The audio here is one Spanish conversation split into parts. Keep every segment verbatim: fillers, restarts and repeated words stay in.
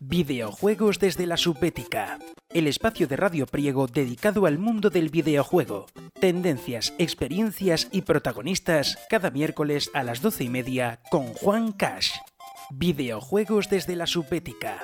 Videojuegos desde la Subética, el espacio de Radio Priego dedicado al mundo del videojuego. Tendencias, experiencias y protagonistas cada miércoles a las doce y media con Juan Cash. Videojuegos desde la Subética.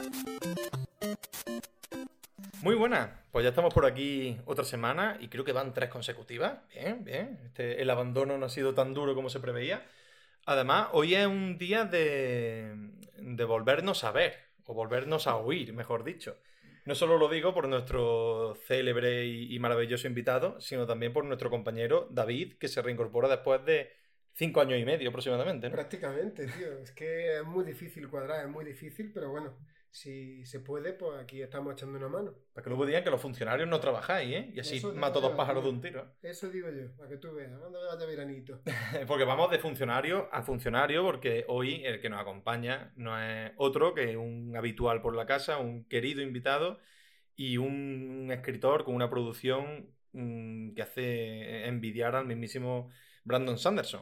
Muy buenas, pues ya estamos por aquí otra semana y creo que van tres consecutivas. Bien, bien. Este, el abandono no ha sido tan duro como se preveía. Además, hoy es un día de, de volvernos a ver, o volvernos a oír, mejor dicho. No solo lo digo por nuestro célebre y, y maravilloso invitado, sino también por nuestro compañero David, que se reincorpora después de cinco años y medio aproximadamente, ¿no? Prácticamente, tío. Es que es muy difícil cuadrar, es muy difícil, pero bueno, si se puede, pues aquí estamos echando una mano. Para que luego digan que los funcionarios no trabajáis, ¿eh? Y así Eso digo mato dos yo, pájaros de tío. un tiro. Eso digo yo, para que tú veas. ¿Dónde vaya veranito? Porque vamos de funcionario a funcionario, porque hoy el que nos acompaña no es otro que un habitual por la casa, un querido invitado y un escritor con una producción mmm, que hace envidiar al mismísimo Brandon Sanderson.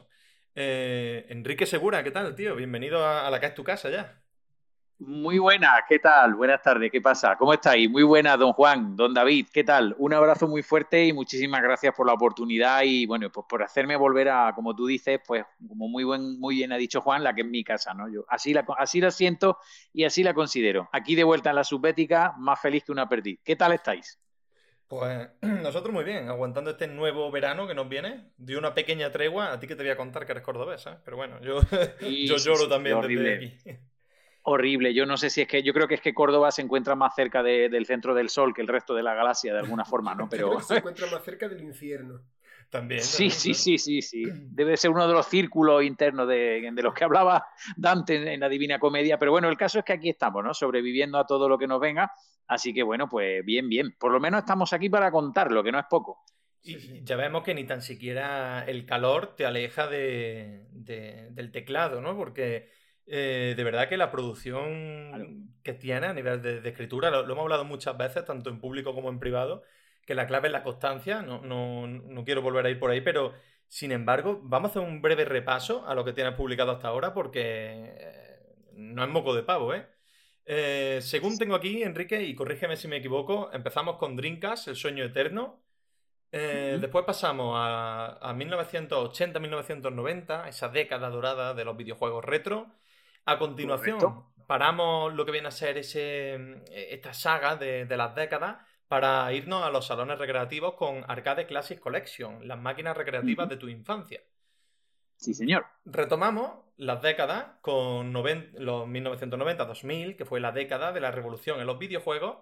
Eh, Enrique Segura, ¿qué tal, tío? Bienvenido a, a la que es tu casa ya. Muy buenas, ¿qué tal? Buenas tardes, ¿qué pasa? ¿Cómo estáis? Muy buenas, don Juan, don David, ¿qué tal? Un abrazo muy fuerte y muchísimas gracias por la oportunidad y, bueno, pues por hacerme volver a, como tú dices, pues como muy buen, muy bien ha dicho Juan, la que es mi casa, ¿no? Yo así la, así la siento y así la considero. Aquí de vuelta en la Subbética, más feliz que una perdiz. ¿Qué tal estáis? Pues nosotros muy bien, aguantando este nuevo verano que nos viene. Dio una pequeña tregua, a ti que te voy a contar que eres cordobés, ¿eh? Pero bueno, yo, Sí, yo sí, lloro sí, también desde horrible. aquí. Horrible, yo no sé si es que, yo creo que es que Córdoba se encuentra más cerca de, del centro del Sol que el resto de la galaxia de alguna forma, ¿no? Yo creo Pero que se encuentra más cerca del infierno. También, sí, también, sí, claro. sí, sí, sí. Debe ser uno de los círculos internos de, de los que hablaba Dante en, en la Divina Comedia, pero bueno, el caso es que aquí estamos, ¿no? Sobreviviendo a todo lo que nos venga, así que bueno, pues bien, bien. Por lo menos estamos aquí para contarlo, que no es poco. Y Sí, sí. ya vemos que ni tan siquiera el calor te aleja de, de- del teclado, ¿no? Porque eh, de verdad que la Claro. producción que tiene a nivel de, de escritura, lo, lo hemos hablado muchas veces, tanto en público como en privado, que la clave es la constancia, no, no, no quiero volver a ir por ahí, pero sin embargo, vamos a hacer un breve repaso a lo que tienes publicado hasta ahora, porque eh, no es moco de pavo, ¿eh? Eh, según tengo aquí, Enrique, y corrígeme si me equivoco, empezamos con Dreamcast, El sueño eterno. Eh, Uh-huh. después pasamos a, a mil novecientos ochenta, mil novecientos noventa, esa década dorada de los videojuegos retro. A Correcto. continuación, paramos lo que viene a ser ese, eh, esta saga de, de las décadas para irnos a los salones recreativos con Arcade Classic Collection, las máquinas recreativas Uh-huh. de tu infancia. Sí, señor. Retomamos las décadas con noven- los mil novecientos noventa dos mil, que fue la década de la revolución en los videojuegos.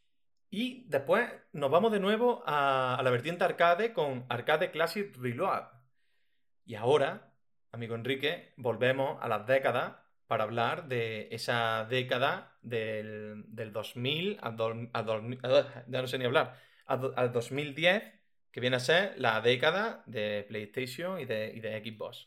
Y después nos vamos de nuevo a, a la vertiente arcade con Arcade Classic Reload. Y ahora, amigo Enrique, volvemos a las décadas para hablar de esa década del, del dos mil al, do, al do, ya no sé ni hablar, al, al dos mil diez, que viene a ser la década de PlayStation y de, y de Xbox.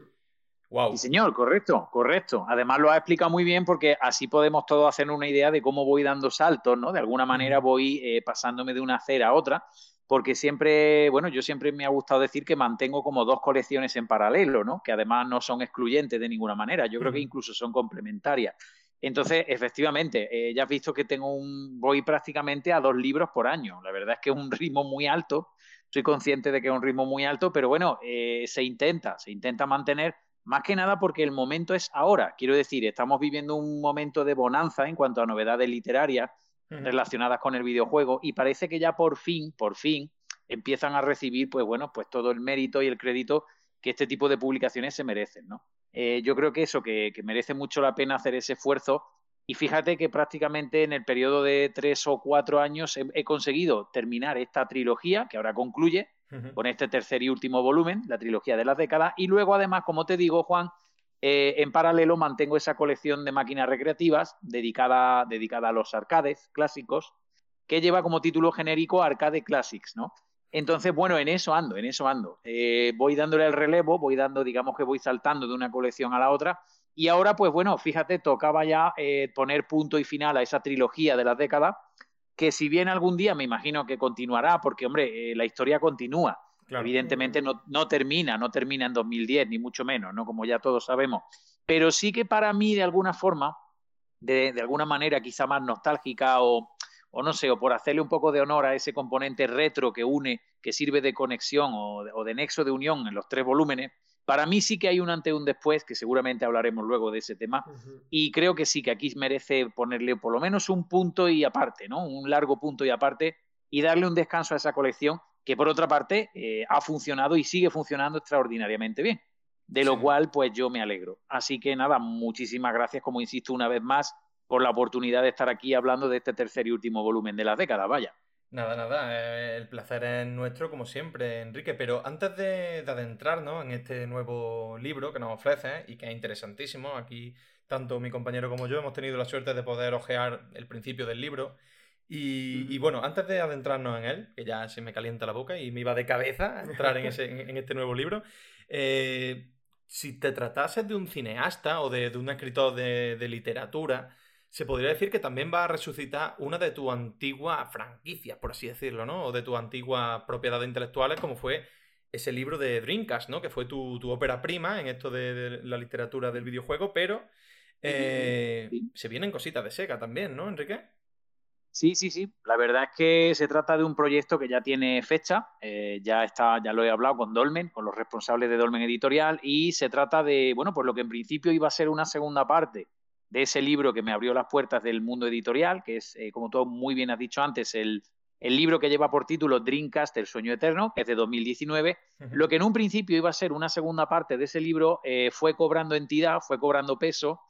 Wow. Sí, señor, correcto, correcto. Además lo ha explicado muy bien porque así podemos todos hacer una idea de cómo voy dando saltos, ¿no? De alguna manera voy eh, pasándome de una acera a otra, porque siempre, bueno, yo siempre me ha gustado decir que mantengo como dos colecciones en paralelo, ¿no? Que además no son excluyentes de ninguna manera, yo creo que incluso son complementarias. Entonces, efectivamente, eh, ya has visto que tengo un, voy prácticamente a dos libros por año. La verdad es que es un ritmo muy alto, soy consciente de que es un ritmo muy alto, pero bueno, eh, se intenta, se intenta mantener más que nada porque el momento es ahora. Quiero decir, estamos viviendo un momento de bonanza en cuanto a novedades literarias Uh-huh. relacionadas con el videojuego y parece que ya por fin, por fin, empiezan a recibir, pues bueno, pues todo el mérito y el crédito que este tipo de publicaciones se merecen, ¿no? Eh, yo creo que eso, que, que merece mucho la pena hacer ese esfuerzo y fíjate que prácticamente en el periodo de tres o cuatro años he, he conseguido terminar esta trilogía, que ahora concluye, Uh-huh. con este tercer y último volumen, la trilogía de las décadas, y luego además, como te digo, Juan, eh, en paralelo mantengo esa colección de máquinas recreativas dedicada, dedicada a los arcades clásicos, que lleva como título genérico Arcade Classics, ¿no? Entonces, bueno, en eso ando, en eso ando. Eh, voy dándole el relevo, voy dando, digamos que voy saltando de una colección a la otra, y ahora, pues bueno, fíjate, tocaba ya eh, poner punto y final a esa trilogía de las décadas, que si bien algún día me imagino que continuará, porque, hombre, eh, la historia continúa. Claro. Evidentemente no, no termina, no termina en dos mil diez, ni mucho menos, ¿no? Como ya todos sabemos. Pero sí que para mí, de alguna forma, de, de alguna manera quizá más nostálgica o, o no sé, o por hacerle un poco de honor a ese componente retro que une, que sirve de conexión o de, o de nexo de unión en los tres volúmenes, para mí sí que hay un antes y un después, que seguramente hablaremos luego de ese tema, Ujú. y creo que sí, que aquí merece ponerle por lo menos un punto y aparte, ¿no? Un largo punto y aparte, y darle un descanso a esa colección, que por otra parte eh, ha funcionado y sigue funcionando extraordinariamente bien, de Sí. lo cual pues yo me alegro. Así que nada, muchísimas gracias, como insisto una vez más, por la oportunidad de estar aquí hablando de este tercer y último volumen de las décadas, vaya. Nada, nada, eh, el placer es nuestro como siempre, Enrique, pero antes de, de adentrarnos en este nuevo libro que nos ofrece y que es interesantísimo, aquí tanto mi compañero como yo hemos tenido la suerte de poder hojear el principio del libro y, y Ujú. bueno, antes de adentrarnos en él, que ya se me calienta la boca y me iba de cabeza a entrar en, ese, en, en este nuevo libro, eh, si te tratases de un cineasta o de, de un escritor de, de literatura, se podría decir que también va a resucitar una de tus antiguas franquicias, por así decirlo, ¿no? O de tus antiguas propiedades intelectuales, como fue ese libro de Dreamcast, ¿no? Que fue tu, tu ópera prima en esto de, de la literatura del videojuego, pero eh, Sí. se vienen cositas de Sega también, ¿no, Enrique? Sí, sí, sí. La verdad es que se trata de un proyecto que ya tiene fecha, eh, ya está, ya lo he hablado con Dolmen, con los responsables de Dolmen Editorial, y se trata de, bueno, pues lo que en principio iba a ser una segunda parte de ese libro que me abrió las puertas del mundo editorial, que es, eh, como tú muy bien has dicho antes, el, el libro que lleva por título Dreamcast, El sueño eterno, que es de dos mil diecinueve. Ujú. Lo que en un principio iba a ser una segunda parte de ese libro eh, fue cobrando entidad, fue cobrando peso.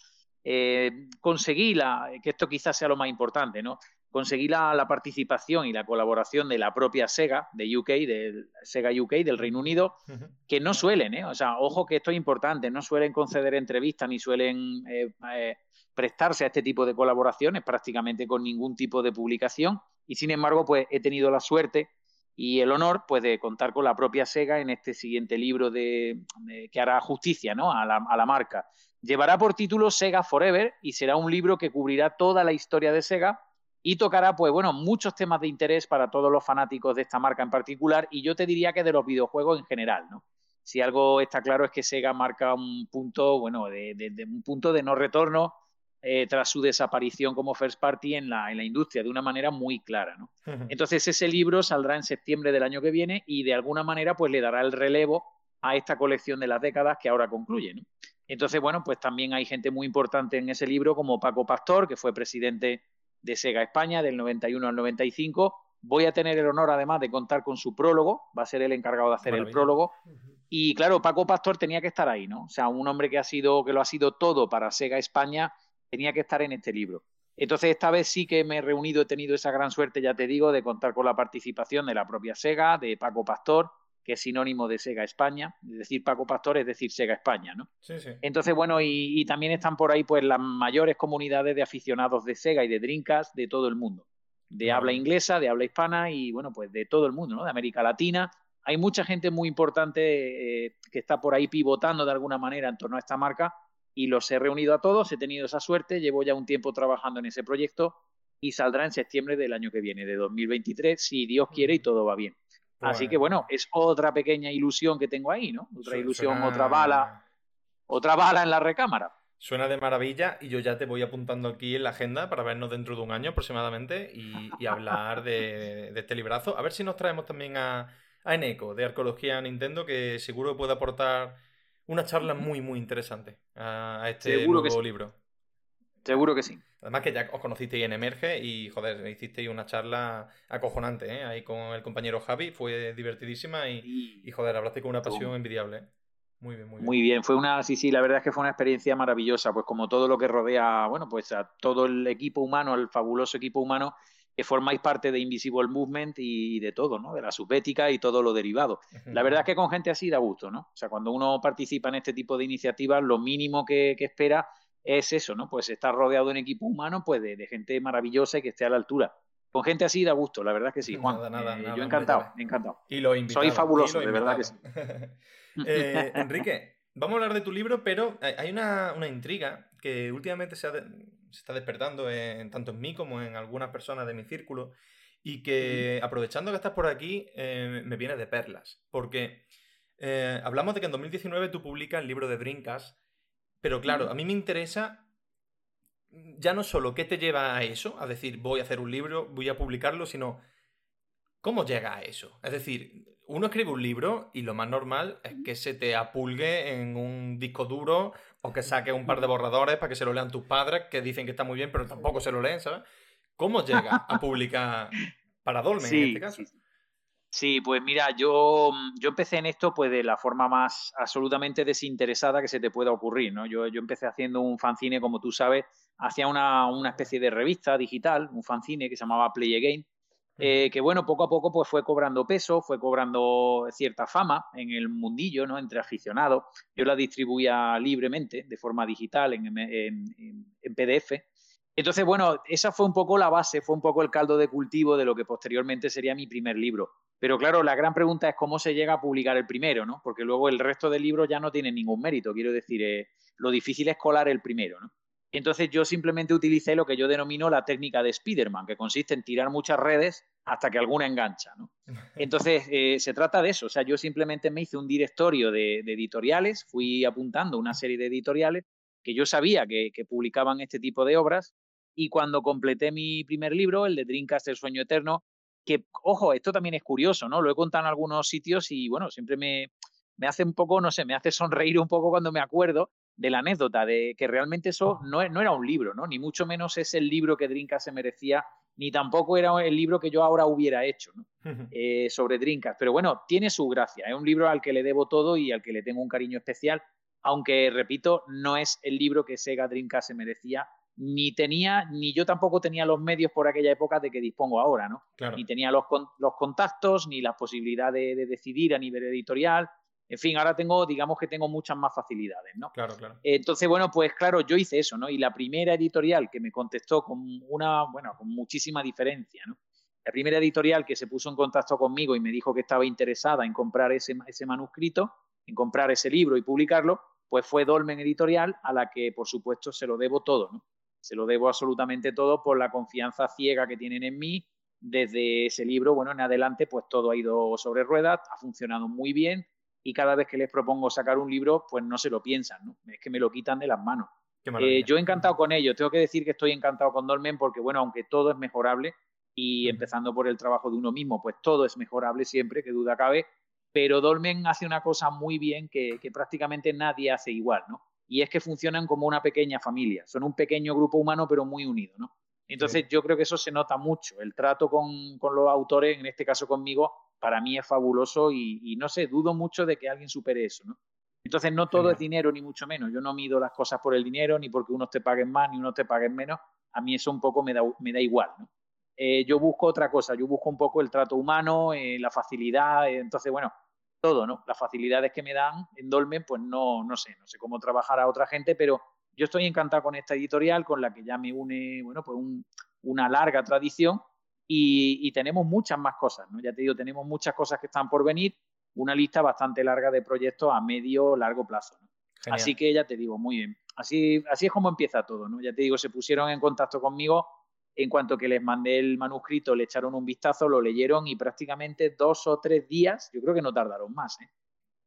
Eh, conseguí la, que esto quizás sea lo más importante, ¿no? Conseguí la, la, participación y la colaboración de la propia Sega, de U K, del Sega U K, del Reino Unido, Ujú. que no suelen, ¿eh? O sea, ojo que esto es importante, no suelen conceder entrevistas ni suelen eh, eh, prestarse a este tipo de colaboraciones prácticamente con ningún tipo de publicación y sin embargo pues he tenido la suerte y el honor pues de contar con la propia Sega en este siguiente libro de, de que hará justicia, ¿no? a, la, a la marca. Llevará por título Sega Forever y será un libro que cubrirá toda la historia de Sega y tocará, pues bueno, muchos temas de interés para todos los fanáticos de esta marca en particular y yo te diría que de los videojuegos en general, ¿no? Si algo está claro es que Sega marca un punto, bueno, de, de, de un punto de no retorno eh, tras su desaparición como first party en la, en la industria, de una manera muy clara, ¿no? Ujú. Entonces ese libro saldrá en septiembre del año que viene y de alguna manera pues le dará el relevo a esta colección de las décadas que ahora concluye, ¿no? Entonces, bueno, pues también hay gente muy importante en ese libro como Paco Pastor, que fue presidente de Sega España del noventa y uno al noventa y cinco. Voy a tener el honor además de contar con su prólogo, va a ser el encargado de hacer el Maravilla. prólogo. Ujú. Y claro, Paco Pastor tenía que estar ahí, ¿no? O sea, un hombre que ha sido, que lo ha sido todo para Sega España, tenía que estar en este libro. Entonces, esta vez sí que me he reunido, he tenido esa gran suerte, ya te digo, de contar con la participación de la propia Sega, de Paco Pastor, que es sinónimo de Sega España. Es decir, Paco Pastor es decir Sega España, ¿no? Sí, sí. Entonces, bueno, y, y también están por ahí pues las mayores comunidades de aficionados de Sega y de Dreamcast de todo el mundo. Qué De habla maravilla. inglesa, de habla hispana y, bueno, pues de todo el mundo, ¿no? De América Latina. Hay mucha gente muy importante eh, que está por ahí pivotando de alguna manera en torno a esta marca y los he reunido a todos, he tenido esa suerte, llevo ya un tiempo trabajando en ese proyecto y saldrá en septiembre del año que viene, de dos mil veintitrés, si Dios quiere y Ujú. todo va bien. Así que Pues bueno, es otra pequeña ilusión que tengo ahí, ¿no? Otra su- ilusión, otra bala, suena, otra bala en la recámara. suena de maravilla y yo ya te voy apuntando aquí en la agenda para vernos dentro de un año aproximadamente y, y hablar de, de este librazo. A ver si nos traemos también a, a Eneco de Arqueología Nintendo, que seguro puede aportar una charla muy, muy interesante a, a este Seguro que nuevo sí, libro. seguro que sí. Además que ya os conocisteis en Emerge y, joder, hicisteis una charla acojonante, ¿eh? Ahí con el compañero Javi, fue divertidísima y, y Y joder, hablaste con una estuvo pasión envidiable, ¿eh? Muy bien, muy bien. muy bien, fue una, sí, sí, la verdad es que fue una experiencia maravillosa, pues como todo lo que rodea, bueno, pues a todo el equipo humano, al fabuloso equipo humano que formáis parte de Invisible Movement y de todo, ¿no? De la subética y todo lo derivado. La verdad es que con gente así da gusto, ¿no? O sea, cuando uno participa en este tipo de iniciativas, lo mínimo que, que espera es eso, ¿no? Pues estar rodeado de un equipo humano, pues de, de gente maravillosa y que esté a la altura. Con gente así da gusto, la verdad es que sí, Juan. Nada, nada, Eh, yo nada, hombre, ya ves. encantado, encantado. Y los Soy invitados, y fabuloso, los de verdad que invitados. sí. Eh, Enrique, vamos a hablar de tu libro, pero hay una, una intriga que últimamente se, ha de- se está despertando en, tanto en mí como en algunas personas de mi círculo y que aprovechando que estás por aquí eh, me viene de perlas, porque eh, hablamos de que en dos mil diecinueve tú publicas el libro de Dreamcast, pero claro, a mí me interesa ya no solo qué te lleva a eso, a decir, voy a hacer un libro, voy a publicarlo, sino cómo llega a eso. Es decir, uno escribe un libro y lo más normal es que se te apulgue en un disco duro o que saques un par de borradores para que se lo lean tus padres, que dicen que está muy bien, pero tampoco se lo leen, ¿sabes? ¿Cómo llega a publicar para Dolmen sí, en este caso? Sí. Sí, pues mira, yo, yo empecé en esto pues de la forma más absolutamente desinteresada que se te pueda ocurrir, ¿no? Yo, yo empecé haciendo un fanzine, como tú sabes, hacía una, una especie de revista digital, un fanzine que se llamaba Play Again, eh, que bueno, poco a poco pues fue cobrando peso, fue cobrando cierta fama en el mundillo, ¿no? Entre aficionados. Yo la distribuía libremente, de forma digital, en, en, en, en P D F. Entonces, bueno, esa fue un poco la base, fue un poco el caldo de cultivo de lo que posteriormente sería mi primer libro. Pero claro, la gran pregunta es cómo se llega a publicar el primero, ¿no? Porque luego el resto de libros ya no tienen ningún mérito. Quiero decir, eh, lo difícil es colar el primero, ¿no? Entonces yo simplemente utilicé lo que yo denomino la técnica de Spiderman, que consiste en tirar muchas redes hasta que alguna engancha, ¿no? Entonces eh, se trata de eso. O sea, yo simplemente me hice un directorio de, de editoriales, fui apuntando una serie de editoriales que yo sabía que, que publicaban este tipo de obras, y cuando completé mi primer libro, el de Dreamcast, El sueño eterno, que, ojo, esto también es curioso, ¿no? Lo he contado en algunos sitios y, bueno, siempre me, me hace un poco, no sé, me hace sonreír un poco cuando me acuerdo de la anécdota de que realmente eso no, no era un libro, ¿no? Ni mucho menos es el libro que Dreamcast se merecía, ni tampoco era el libro que yo ahora hubiera hecho, ¿no? Eh, sobre Dreamcast. Pero bueno, tiene su gracia. Es un libro al que le debo todo y al que le tengo un cariño especial, aunque, repito, no es el libro que Sega Dreamcast se merecía, ni tenía, ni yo tampoco tenía los medios por aquella época de que dispongo ahora, ¿no? Claro. Ni tenía los, los contactos, ni la posibilidad de, de decidir a nivel editorial. En fin, ahora tengo, digamos que tengo muchas más facilidades, ¿no? Claro, claro. Entonces, bueno, pues claro, yo hice eso, ¿no? Y la primera editorial que me contestó con una, bueno, con muchísima diferencia, ¿no? La primera editorial que se puso en contacto conmigo y me dijo que estaba interesada en comprar ese, ese manuscrito, en comprar ese libro y publicarlo, pues fue Dolmen Editorial, a la que, por supuesto, se lo debo todo, ¿no? Se lo debo absolutamente todo por la confianza ciega que tienen en mí. Desde ese libro, bueno, en adelante, pues todo ha ido sobre ruedas, ha funcionado muy bien, y cada vez que les propongo sacar un libro, pues no se lo piensan, ¿no? Es que me lo quitan de las manos. Qué maravilla. Eh, yo he encantado con ellos. Tengo que decir que estoy encantado con Dolmen porque, bueno, aunque todo es mejorable, y uh-huh. empezando por el trabajo de uno mismo, pues todo es mejorable siempre, que duda cabe, pero Dolmen hace una cosa muy bien que, que prácticamente nadie hace igual, ¿no? Y es que funcionan como una pequeña familia. Son un pequeño grupo humano, pero muy unido, ¿no? Entonces, sí. Yo creo que eso se nota mucho. El trato con, con los autores, en este caso conmigo, para mí es fabuloso y, y no sé, dudo mucho de que alguien supere eso, ¿no? Entonces, no todo Genial. Es dinero, ni mucho menos. Yo no mido las cosas por el dinero, ni porque unos te paguen más, ni unos te paguen menos. A mí eso un poco me da, me da igual, ¿no? Eh, yo busco otra cosa. Yo busco un poco el trato humano, eh, la facilidad. Eh, entonces, bueno, todo, ¿no? Las facilidades que me dan en Dolmen, pues no, no sé, no sé cómo trabajar a otra gente, pero yo estoy encantado con esta editorial, con la que ya me une, bueno, pues un, una larga tradición, y, y tenemos muchas más cosas, ¿no? Ya te digo, tenemos muchas cosas que están por venir, una lista bastante larga de proyectos a medio, largo plazo, ¿no? Así que ya te digo, muy bien. Así, así es como empieza todo, ¿no? Ya te digo, se pusieron en contacto conmigo. En cuanto que les mandé el manuscrito, le echaron un vistazo, lo leyeron y prácticamente dos o tres días, yo creo que no tardaron más, ¿eh?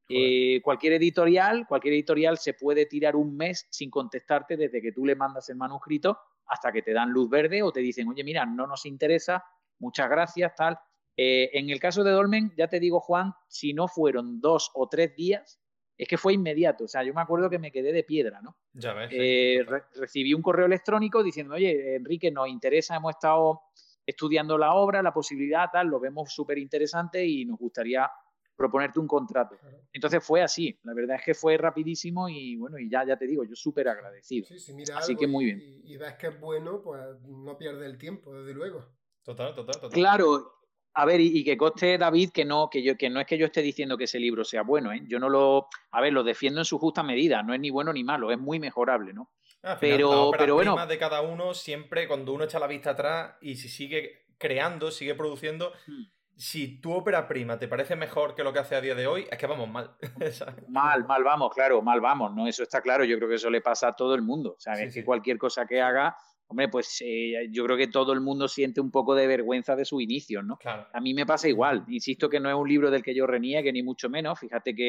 Eh, cualquier editorial, cualquier editorial se puede tirar un mes sin contestarte desde que tú le mandas el manuscrito hasta que te dan luz verde o te dicen, oye, mira, no nos interesa, muchas gracias, tal. Eh, en el caso de Dolmen, ya te digo, Juan, si no fueron dos o tres días, es que fue inmediato. O sea, yo me acuerdo que me quedé de piedra, ¿no? Ya ves. Eh, sí, re recibí un correo electrónico diciendo, oye, Enrique, nos interesa, hemos estado estudiando la obra, la posibilidad, tal, lo vemos súper interesante y nos gustaría proponerte un contrato. Entonces fue así, la verdad es que fue rapidísimo y bueno, y ya, ya te digo, yo súper agradecido. Sí, sí, mira así algo que muy y, bien. Y, y ves que es bueno, pues no pierde el tiempo, desde luego. Total, total, total. Claro. A ver, y, y que conste, David, que no, que yo, que no es que yo esté diciendo que ese libro sea bueno, ¿eh? Yo no lo, a ver, lo defiendo en su justa medida, no es ni bueno ni malo, es muy mejorable, ¿no? Al final, pero, las óperas pero primas bueno, de cada uno, siempre cuando uno echa la vista atrás y si sigue creando, sigue produciendo, hmm. si tu ópera prima te parece mejor que lo que hace a día de hoy, es que vamos mal. mal, mal vamos, claro, mal vamos, ¿no? Eso está claro, yo creo que eso le pasa a todo el mundo, o sea, sí, es sí. que cualquier cosa que haga, hombre, pues eh, yo creo que todo el mundo siente un poco de vergüenza de sus inicios, ¿no? Claro. A mí me pasa igual, insisto que no es un libro del que yo reniegue, ni mucho menos, fíjate que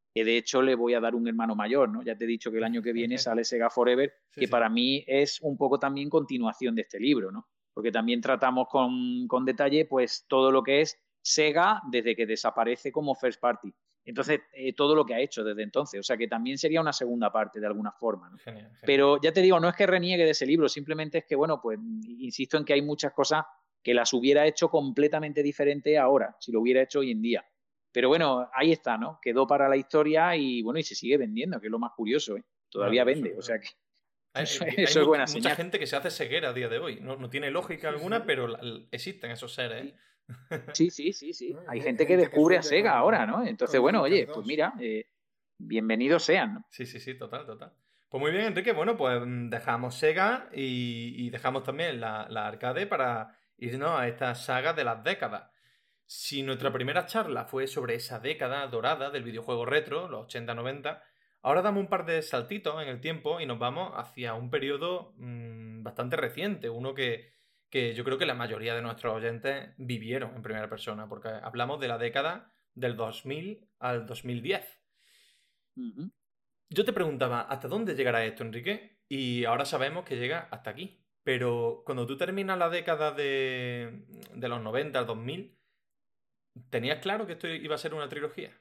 que de hecho le voy a dar un hermano mayor, ¿no? Ya te he dicho que el año que viene sale Sega Forever, Sí, que sí. para mí es un poco también continuación de este libro, ¿no? Porque también tratamos con, con detalle pues todo lo que es Sega desde que desaparece como first party. Entonces, eh, todo lo que ha hecho desde entonces. O sea, que también sería una segunda parte de alguna forma, ¿no? Genial, genial. Pero ya te digo, no es que reniegue de ese libro, simplemente es que, bueno, pues insisto en que hay muchas cosas que las hubiera hecho completamente diferente ahora, si lo hubiera hecho hoy en día. Pero bueno, ahí está, ¿no? Quedó para la historia y bueno, y se sigue vendiendo, que es lo más curioso, ¿eh? Todavía vende, o sea que Hay, eso, hay, eso hay es buena mucha señal. gente que se hace ceguera a día de hoy. No, no tiene lógica Sí, alguna, sí. pero la, la, existen esos seres. ¿eh? Sí, sí, sí, sí. ¿No? Hay Hay gente que gente que descubre a sueña Sega con, ahora, ¿no? Entonces, con bueno, Dreamcast oye, pues dos. mira, eh, bienvenidos sean, ¿no? Sí, sí, sí, total, total. Pues muy bien, Enrique. Bueno, pues dejamos Sega y, y dejamos también la, la arcade para irnos a esta saga de las décadas. Si nuestra primera charla fue sobre esa década dorada del videojuego retro, los ochenta noventa, ahora damos un par de saltitos en el tiempo y nos vamos hacia un periodo mmm, bastante reciente, uno que, que yo creo que la mayoría de nuestros oyentes vivieron en primera persona, porque hablamos de la década del dos mil al dos mil diez. Uh-huh. Yo te preguntaba, ¿hasta dónde llegará esto, Enrique? Y ahora sabemos que llega hasta aquí. Pero cuando tú terminas la década de, de los noventa al dos mil, ¿tenías claro que esto iba a ser una trilogía?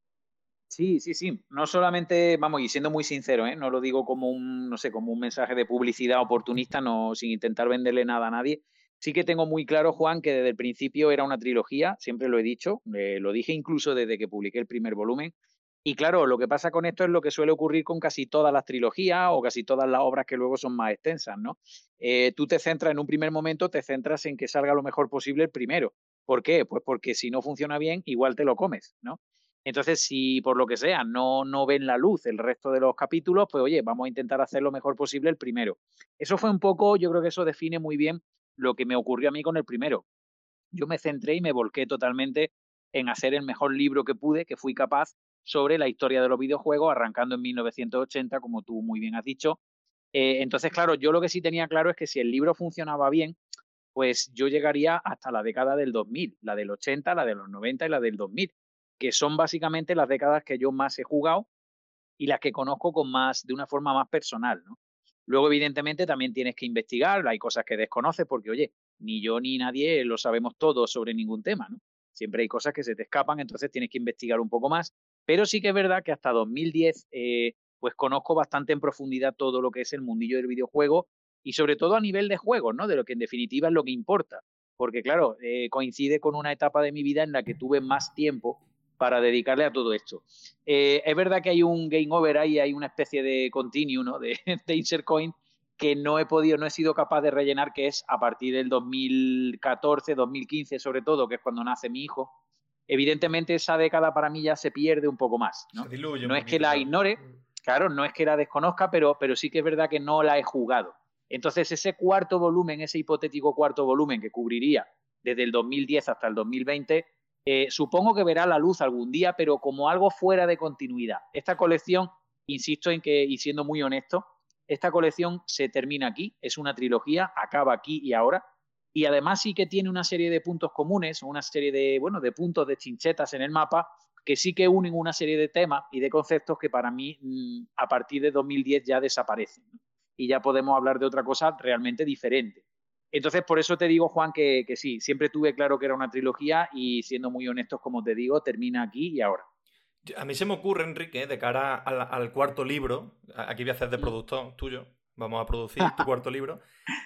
Sí, sí, sí. No solamente, vamos, y siendo muy sincero, ¿eh? No lo digo como un, no sé, como un mensaje de publicidad oportunista, no, sin intentar venderle nada a nadie. Sí que tengo muy claro, Juan, que desde el principio era una trilogía, siempre lo he dicho, eh, lo dije incluso desde que publiqué el primer volumen. Y claro, lo que pasa con esto es lo que suele ocurrir con casi todas las trilogías o casi todas las obras que luego son más extensas, ¿no? Eh, tú te centras en un primer momento, te centras en que salga lo mejor posible el primero. ¿Por qué? Pues porque si no funciona bien, igual te lo comes, ¿no? Entonces, si por lo que sea no, no ven la luz el resto de los capítulos, pues oye, vamos a intentar hacer lo mejor posible el primero. Eso fue un poco, yo creo que eso define muy bien lo que me ocurrió a mí con el primero. Yo me centré y me volqué totalmente en hacer el mejor libro que pude, que fui capaz, sobre la historia de los videojuegos, arrancando en mil novecientos ochenta, como tú muy bien has dicho. Eh, entonces, claro, yo lo que sí tenía claro es que si el libro funcionaba bien, pues yo llegaría hasta la década del dos mil, la del ochenta, la de los noventa y la del dos mil, que son básicamente las décadas que yo más he jugado y las que conozco con más, de una forma más personal, ¿no? Luego, evidentemente, también tienes que investigar, hay cosas que desconoces porque, oye, ni yo ni nadie lo sabemos todo sobre ningún tema, ¿no? Siempre hay cosas que se te escapan, entonces tienes que investigar un poco más, pero sí que es verdad que hasta dos mil diez, eh, pues conozco bastante en profundidad todo lo que es el mundillo del videojuego y sobre todo a nivel de juegos, ¿no? De lo que en definitiva es lo que importa, porque claro, eh, coincide con una etapa de mi vida en la que tuve más tiempo para dedicarle a todo esto. Eh, es verdad que hay un game over ahí, hay una especie de continue, ¿no? De, de insert coin que no he podido, no he sido capaz de rellenar, que es a partir del dos mil catorce, dos mil quince sobre todo, que es cuando nace mi hijo. Evidentemente esa década para mí ya se pierde un poco más, ¿no? Se diluye un No es que poquito, la claro. ignore, claro, no es que la desconozca, pero, pero sí que es verdad que no la he jugado. Entonces ese cuarto volumen, ese hipotético cuarto volumen que cubriría desde el dos mil diez hasta el dos mil veinte, eh, supongo que verá la luz algún día, pero como algo fuera de continuidad. Esta colección, insisto en que, y siendo muy honesto, esta colección se termina aquí, es una trilogía, acaba aquí y ahora, y además sí que tiene una serie de puntos comunes, una serie de, bueno, de puntos, de chinchetas en el mapa, que sí que unen una serie de temas y de conceptos que para mí, mmm, a partir de dos mil diez ya desaparecen, ¿no? Y ya podemos hablar de otra cosa realmente diferente. Entonces, por eso te digo, Juan, que, que sí, siempre tuve claro que era una trilogía y siendo muy honestos, como te digo, termina aquí y ahora. A mí se me ocurre, Enrique, de cara al, al cuarto libro, aquí voy a hacer de productor tuyo, vamos a producir tu cuarto libro,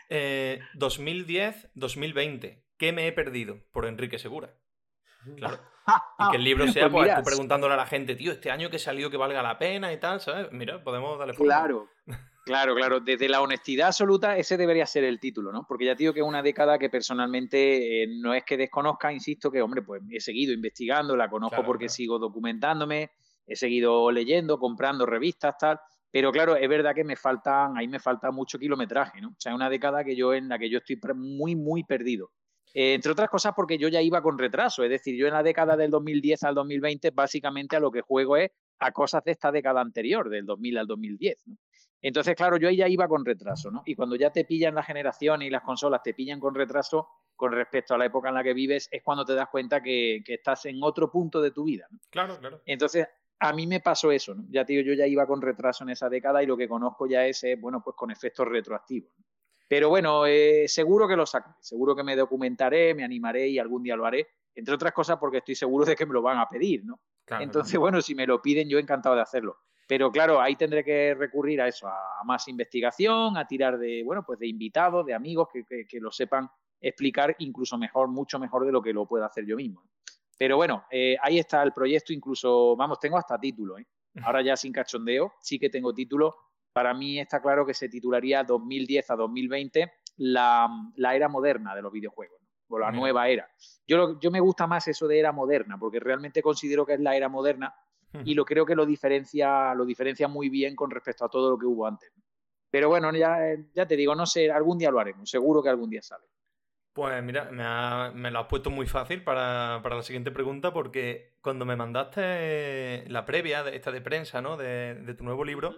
eh, dos mil diez dos mil veinte, ¿qué me he perdido? Por Enrique Segura. Claro. Y que el libro sea, Pues pues, mira, tú preguntándole a la gente, tío, este año que salió que valga la pena y tal, ¿sabes? Mira, podemos darle forma. claro, claro, claro. Desde la honestidad absoluta, ese debería ser el título, ¿no? Porque ya te digo que es una década que personalmente eh, no es que desconozca, insisto, que, hombre, pues he seguido investigando, la conozco Claro, porque claro. sigo documentándome, he seguido leyendo, comprando revistas, tal. Pero claro, es verdad que me faltan, ahí me falta mucho kilometraje, ¿no? O sea, es una década que yo, en la que yo estoy muy, muy perdido. Eh, entre otras cosas porque yo ya iba con retraso, es decir, yo en la década del dos mil diez al dos mil veinte básicamente a lo que juego es a cosas de esta década anterior, del dos mil al dos mil diez, ¿no? Entonces, claro, yo ahí ya iba con retraso, ¿no? Y cuando ya te pillan las generaciones y las consolas te pillan con retraso con respecto a la época en la que vives, es cuando te das cuenta que, que estás en otro punto de tu vida, ¿no? Claro, claro. Entonces, a mí me pasó eso, ¿no? Ya, tío, yo ya iba con retraso en esa década y lo que conozco ya es, eh, bueno, pues con efectos retroactivos, ¿no? Pero bueno, eh, seguro que lo sacaré, seguro que me documentaré, me animaré y algún día lo haré, entre otras cosas porque estoy seguro de que me lo van a pedir, ¿no? Claro, Entonces, claro. bueno, si me lo piden, yo encantado de hacerlo. Pero claro, ahí tendré que recurrir a eso, a más investigación, a tirar de, bueno, pues de invitados, de amigos que, que, que lo sepan explicar incluso mejor, mucho mejor de lo que lo pueda hacer yo mismo. Pero bueno, eh, ahí está el proyecto, incluso, vamos, tengo hasta título, ¿eh? Ahora ya sin cachondeo, sí que tengo título. Para mí está claro que se titularía dos mil diez a dos mil veinte la, la era moderna de los videojuegos, ¿no? O la Mira. nueva era. Yo, lo, yo me gusta más eso de era moderna, porque realmente considero que es la era moderna y lo creo que lo diferencia, lo diferencia muy bien con respecto a todo lo que hubo antes. Pero bueno, ya, ya te digo, no sé, algún día lo haremos, seguro que algún día sale. Pues mira, me, ha- me lo has puesto muy fácil para, para la siguiente pregunta, porque cuando me mandaste la previa de esta de prensa, ¿no? De, de tu nuevo libro,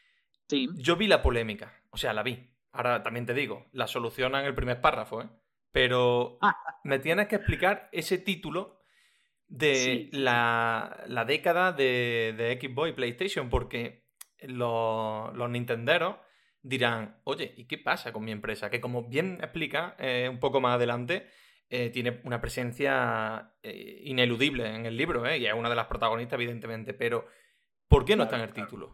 Sí. yo vi la polémica. O sea, la vi. Ahora también te digo, la solucionan en el primer párrafo, ¿eh? Pero me tienes que explicar ese título de Sí, sí, la, la década de, de Xbox y PlayStation, porque los, los nintenderos dirán, oye, ¿y qué pasa con mi empresa? Que como bien explica eh, un poco más adelante, eh, tiene una presencia eh, ineludible en el libro, ¿eh? Y es una de las protagonistas, evidentemente, pero ¿por qué no está en claro, el claro. título?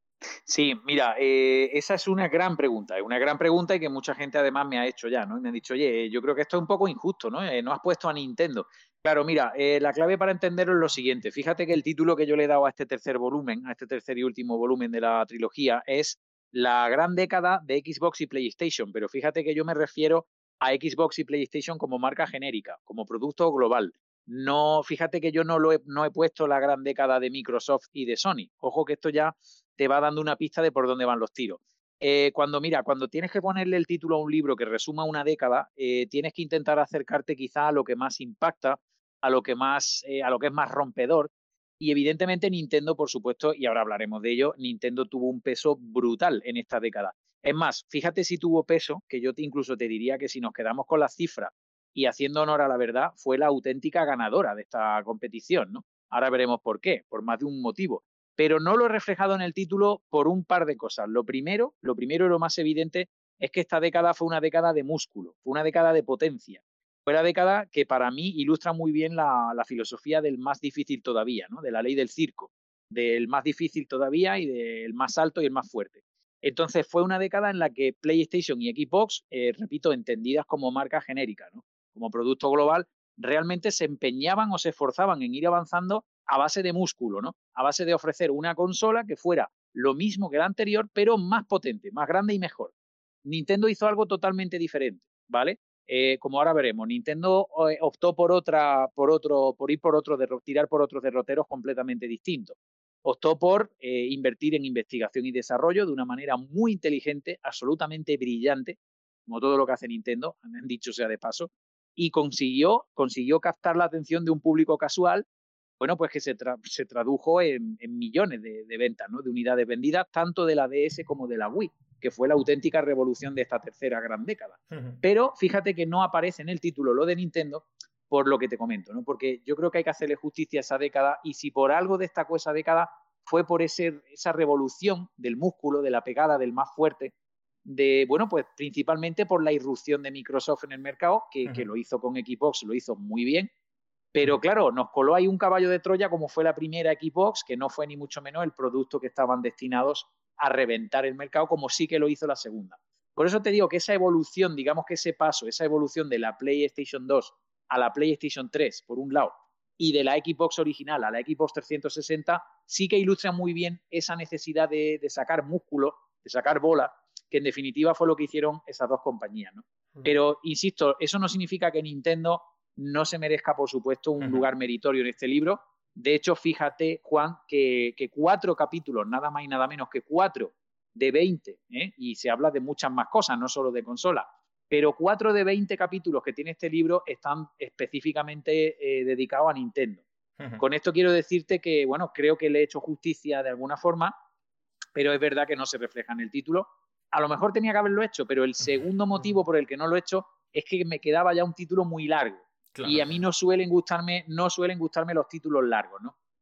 Sí, mira, eh, esa es una gran pregunta, es una gran pregunta y que mucha gente además me ha hecho ya, ¿no? Y me ha dicho, oye, yo creo que esto es un poco injusto, ¿no? Eh, no has puesto a Nintendo. Claro, mira, eh, la clave para entenderlo es lo siguiente. Fíjate que el título que yo le he dado a este tercer volumen, a este tercer y último volumen de la trilogía, es la gran década de Xbox y PlayStation, pero fíjate que yo me refiero a Xbox y PlayStation como marca genérica, como producto global. No, fíjate que yo no lo he, no he puesto la gran década de Microsoft y de Sony. Ojo que esto ya te va dando una pista de por dónde van los tiros. Eh, cuando, mira, cuando tienes que ponerle el título a un libro que resuma una década, eh, tienes que intentar acercarte quizá a lo que más impacta, a lo que más, eh, a lo que es más rompedor. Y evidentemente Nintendo, por supuesto, y ahora hablaremos de ello, Nintendo tuvo un peso brutal en esta década. Es más, fíjate si tuvo peso, que yo te, incluso te diría que si nos quedamos con las cifras y haciendo honor a la verdad, fue la auténtica ganadora de esta competición, ¿no? Ahora veremos por qué, por más de un motivo. Pero no lo he reflejado en el título por un par de cosas. Lo primero, lo primero y lo más evidente es que esta década fue una década de músculo, fue una década de potencia. Fue la década que para mí ilustra muy bien la, la filosofía del más difícil todavía, ¿no? De la ley del circo, del más difícil todavía y del más alto y el más fuerte. Entonces fue una década en la que PlayStation y Xbox, eh, repito, entendidas como marca genérica, ¿no? Como producto global, realmente se empeñaban o se esforzaban en ir avanzando a base de músculo, ¿no? A base de ofrecer una consola que fuera lo mismo que la anterior, pero más potente, más grande y mejor. Nintendo hizo algo totalmente diferente, ¿vale? Eh, como ahora veremos, Nintendo eh, optó por otra, por otro, por ir por otro, tirar por otros derroteros completamente distintos. Optó por eh, invertir en investigación y desarrollo de una manera muy inteligente, absolutamente brillante, como todo lo que hace Nintendo, me han dicho sea de paso, y consiguió, consiguió captar la atención de un público casual, bueno, pues que se, tra se tradujo en, en millones de, de ventas, ¿no? De unidades vendidas, tanto de la D S como de la Wii, que fue la auténtica revolución de esta tercera gran década. Pero fíjate que no aparece en el título lo de Nintendo por lo que te comento, ¿no? Porque yo creo que hay que hacerle justicia a esa década y si por algo destacó esa década fue por ese, esa revolución del músculo, de la pegada, del más fuerte, de, bueno, pues principalmente por la irrupción de Microsoft en el mercado, que, que lo hizo con Xbox, lo hizo muy bien, pero claro, nos coló ahí un caballo de Troya como fue la primera Xbox, que no fue ni mucho menos el producto que estaban destinados a reventar el mercado, como sí que lo hizo la segunda. Por eso te digo que esa evolución, digamos que ese paso, esa evolución de la PlayStation dos a la PlayStation tres, por un lado, y de la Xbox original a la Xbox trescientos sesenta, sí que ilustra muy bien esa necesidad de, de sacar músculo, de sacar bola, que en definitiva fue lo que hicieron esas dos compañías, ¿no? Pero, insisto, eso no significa que Nintendo no se merezca, por supuesto, un uh-huh. lugar meritorio en este libro. De hecho, fíjate, Juan, que, que cuatro capítulos, nada más y nada menos que cuatro de veinte, ¿eh? Y se habla de muchas más cosas, no solo de consola, pero cuatro de veinte capítulos que tiene este libro están específicamente eh, dedicados a Nintendo. Uh-huh. Con esto quiero decirte que, bueno, creo que le he hecho justicia de alguna forma, pero es verdad que no se refleja en el título. A lo mejor tenía que haberlo hecho, pero el segundo motivo por el que no lo he hecho es que me quedaba ya un título muy largo. Claro. Y a mí no suelen gustarme, no suelen gustarme los títulos largos, ¿no?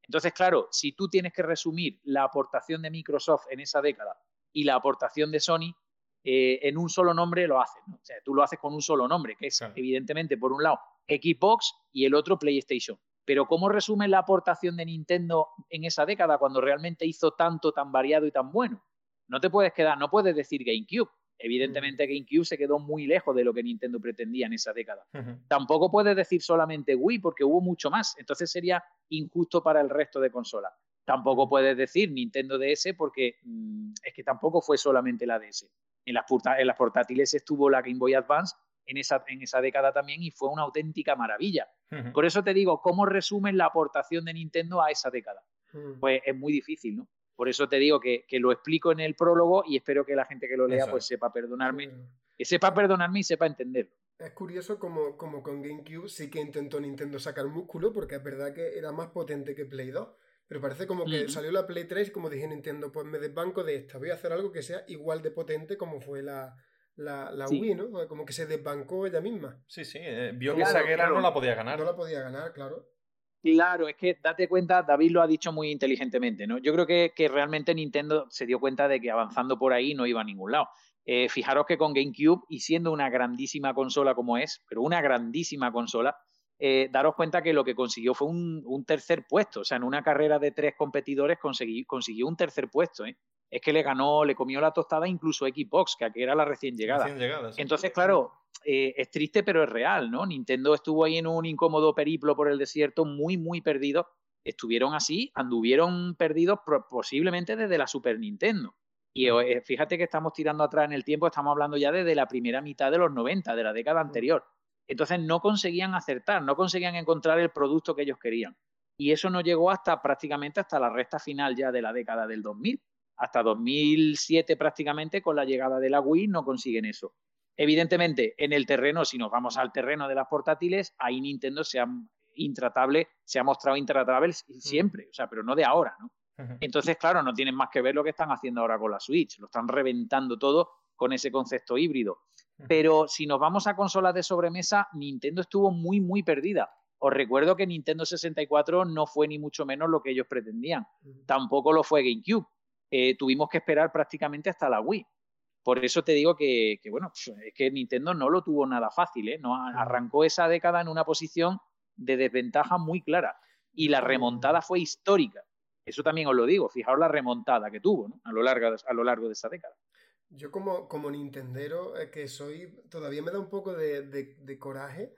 Entonces, claro, si tú tienes que resumir la aportación de Microsoft en esa década y la aportación de Sony, eh, en un solo nombre lo haces, ¿no? O sea, tú lo haces con un solo nombre, que es, claro, evidentemente, por un lado, Xbox y el otro PlayStation. Pero ¿cómo resumes la aportación de Nintendo en esa década cuando realmente hizo tanto, tan variado y tan bueno? No te puedes quedar, no puedes decir GameCube. Evidentemente GameCube se quedó muy lejos de lo que Nintendo pretendía en esa década. Uh-huh. Tampoco puedes decir solamente Wii porque hubo mucho más. Entonces sería injusto para el resto de consolas. Tampoco puedes decir Nintendo D S porque mmm, es que tampoco fue solamente la D S. En las, en las portátiles estuvo la Game Boy Advance en esa, en esa década también y fue una auténtica maravilla. Uh-huh. Por eso te digo, ¿cómo resumen la aportación de Nintendo a esa década? Uh-huh. Pues es muy difícil, ¿no? Por eso te digo que, que lo explico en el prólogo y espero que la gente que lo lea pues sepa perdonarme, sí. que sepa perdonarme y sepa entenderlo. Es curioso como, como con GameCube sí que intentó Nintendo sacar músculo, porque es verdad que era más potente que Play dos, pero parece como que uh-huh. salió la Play tres y como dije Nintendo, pues me desbanco de esta, voy a hacer algo que sea igual de potente como fue la, la, la sí. Wii, ¿no? Como que se desbancó ella misma. Sí, sí, eh, vio claro, que esa guerra claro. no la podía ganar. No la podía ganar, claro. Claro, es que date cuenta, David lo ha dicho muy inteligentemente, ¿no? Yo creo que, que realmente Nintendo se dio cuenta de que avanzando por ahí no iba a ningún lado. Eh, fijaros que con GameCube, y siendo una grandísima consola como es, pero una grandísima consola, eh, daros cuenta que lo que consiguió fue un, un tercer puesto. O sea, en una carrera de tres competidores consiguió, consiguió un tercer puesto, ¿eh? Es que le ganó, le comió la tostada incluso Xbox, que aquí era la recién llegada. Recién llegada sí. Entonces, claro, eh, es triste, pero es real, ¿no? Nintendo estuvo ahí en un incómodo periplo por el desierto, muy, muy perdido. Estuvieron así, anduvieron perdidos posiblemente desde la Super Nintendo. Y eh, fíjate que estamos tirando atrás en el tiempo, estamos hablando ya desde la primera mitad de los noventa, de la década anterior. Entonces no conseguían acertar, no conseguían encontrar el producto que ellos querían. Y eso no llegó hasta prácticamente hasta la recta final ya de la década del dos mil. Hasta dos mil siete prácticamente, con la llegada de la Wii, no consiguen eso. Evidentemente, en el terreno, si nos vamos al terreno de las portátiles, ahí Nintendo se ha, intratable, se ha mostrado intratable siempre, o sea, pero no de ahora, ¿no? Entonces, claro, no tienen más que ver lo que están haciendo ahora con la Switch, lo están reventando todo con ese concepto híbrido. Pero si nos vamos a consolas de sobremesa, Nintendo estuvo muy, muy perdida. Os recuerdo que Nintendo sesenta y cuatro no fue ni mucho menos lo que ellos pretendían. Tampoco lo fue GameCube. Eh, tuvimos que esperar prácticamente hasta la Wii. Por eso te digo que, que bueno, es que Nintendo no lo tuvo nada fácil, ¿eh? No, arrancó esa década en una posición de desventaja muy clara. Y la remontada fue histórica. Eso también os lo digo. Fijaos la remontada que tuvo, ¿no? a, lo largo de, a lo largo de esa década. Yo como, como nintendero, eh, que soy, todavía me da un poco de, de, de coraje,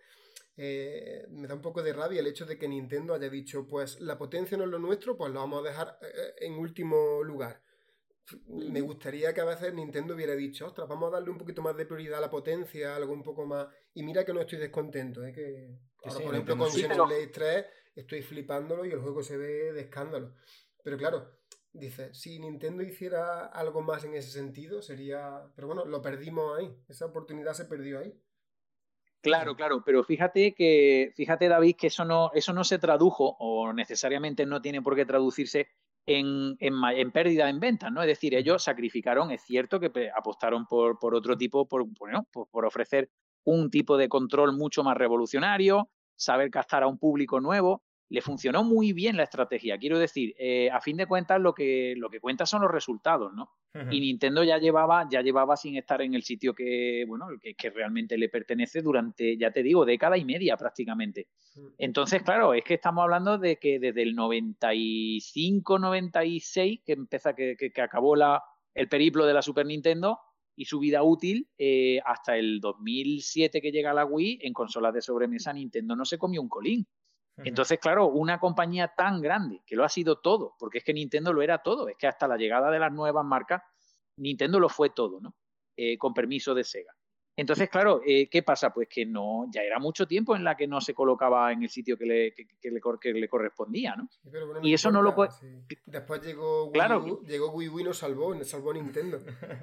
eh, me da un poco de rabia el hecho de que Nintendo haya dicho, pues la potencia no es lo nuestro, pues lo vamos a dejar eh, en último lugar. Mm. Me gustaría que a veces Nintendo hubiera dicho, ostras, vamos a darle un poquito más de prioridad a la potencia, algo un poco más... Y mira que no estoy descontento, ¿eh? Que ahora, sí, por ejemplo, con sí, Xenoblade pero... tres estoy flipándolo y el juego se ve de escándalo. Pero claro, dice, si Nintendo hiciera algo más en ese sentido, sería... Pero bueno, lo perdimos ahí. Esa oportunidad se perdió ahí. Claro, claro, pero fíjate que, fíjate, David, que eso no, eso no se tradujo, o necesariamente no tiene por qué traducirse en, en, en pérdida en ventas, ¿no? Es decir, ellos sacrificaron, es cierto que apostaron por, por otro tipo, por, bueno, por, por ofrecer un tipo de control mucho más revolucionario, saber captar a un público nuevo. Le funcionó muy bien la estrategia. Quiero decir, eh, a fin de cuentas, lo que, lo que cuenta son los resultados, ¿no? Uh-huh. Y Nintendo ya llevaba, ya llevaba sin estar en el sitio que, bueno, que, que realmente le pertenece durante, ya te digo, década y media prácticamente. Entonces, claro, es que estamos hablando de que desde el noventa y cinco, noventa y seis, que empieza, que, que, que acabó la, el periplo de la Super Nintendo y su vida útil, eh, hasta el dos mil siete que llega la Wii, en consolas de sobremesa Nintendo no se comió un colín. Entonces, claro, una compañía tan grande, que lo ha sido todo, porque es que Nintendo lo era todo, es que hasta la llegada de las nuevas marcas, Nintendo lo fue todo, ¿no? Eh, con permiso de Sega. Entonces, claro, eh, ¿qué pasa? Pues que no, ya era mucho tiempo en la que no se colocaba en el sitio que le, que, que le, que le correspondía, ¿no? Sí, pero bueno, y eso importa, no lo puede... Sí. Después llegó Wii U, claro. llegó Wii U y nos salvó, nos salvó Nintendo.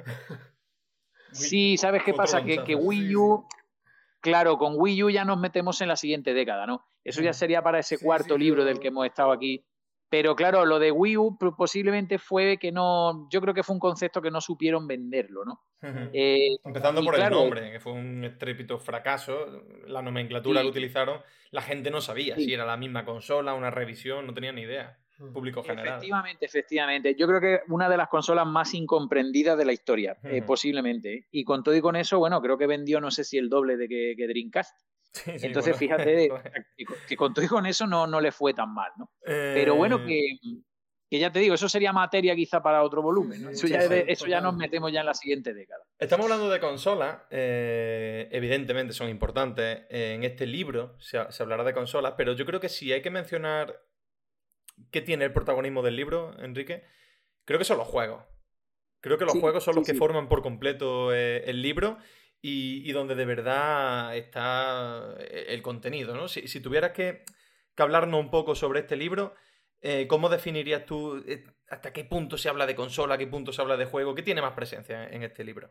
Sí, ¿sabes qué pasa? Que, que Wii U... Sí, sí. Claro, con Wii U ya nos metemos en la siguiente década, ¿no? Eso ya sería para ese sí, cuarto sí, libro yo... del que hemos estado aquí. Pero claro, lo de Wii U posiblemente fue que no... Yo creo que fue un concepto que no supieron venderlo, ¿no? Uh-huh. Eh, Empezando por claro, el nombre, que fue un estrépito fracaso. La nomenclatura sí. que utilizaron, la gente no sabía sí. si era la misma consola, una revisión, no tenía ni idea. público general. Efectivamente, efectivamente. Yo creo que una de las consolas más incomprendidas de la historia, uh-huh. eh, posiblemente. Y con todo y con eso, bueno, creo que vendió no sé si el doble de que, que Dreamcast. Sí, sí, Entonces, bueno, fíjate que, que con todo y con eso no, no le fue tan mal, ¿no? Eh... Pero bueno, que, que ya te digo, eso sería materia quizá para otro volumen, ¿no? Sí, eso, sí, ya, sí, de, eso ya nos metemos ya en la siguiente década. Estamos hablando de consolas, eh, evidentemente son importantes. En este libro se, se hablará de consolas, pero yo creo que si hay que mencionar qué tiene el protagonismo del libro, Enrique, creo que son los juegos. Creo que los sí, juegos son sí, los que sí. forman por completo eh, el libro y, y donde de verdad está el contenido, ¿no? Si, si tuvieras que, que hablarnos un poco sobre este libro, eh, ¿cómo definirías tú eh, hasta qué punto se habla de consola, a qué punto se habla de juego? ¿Qué tiene más presencia en este libro?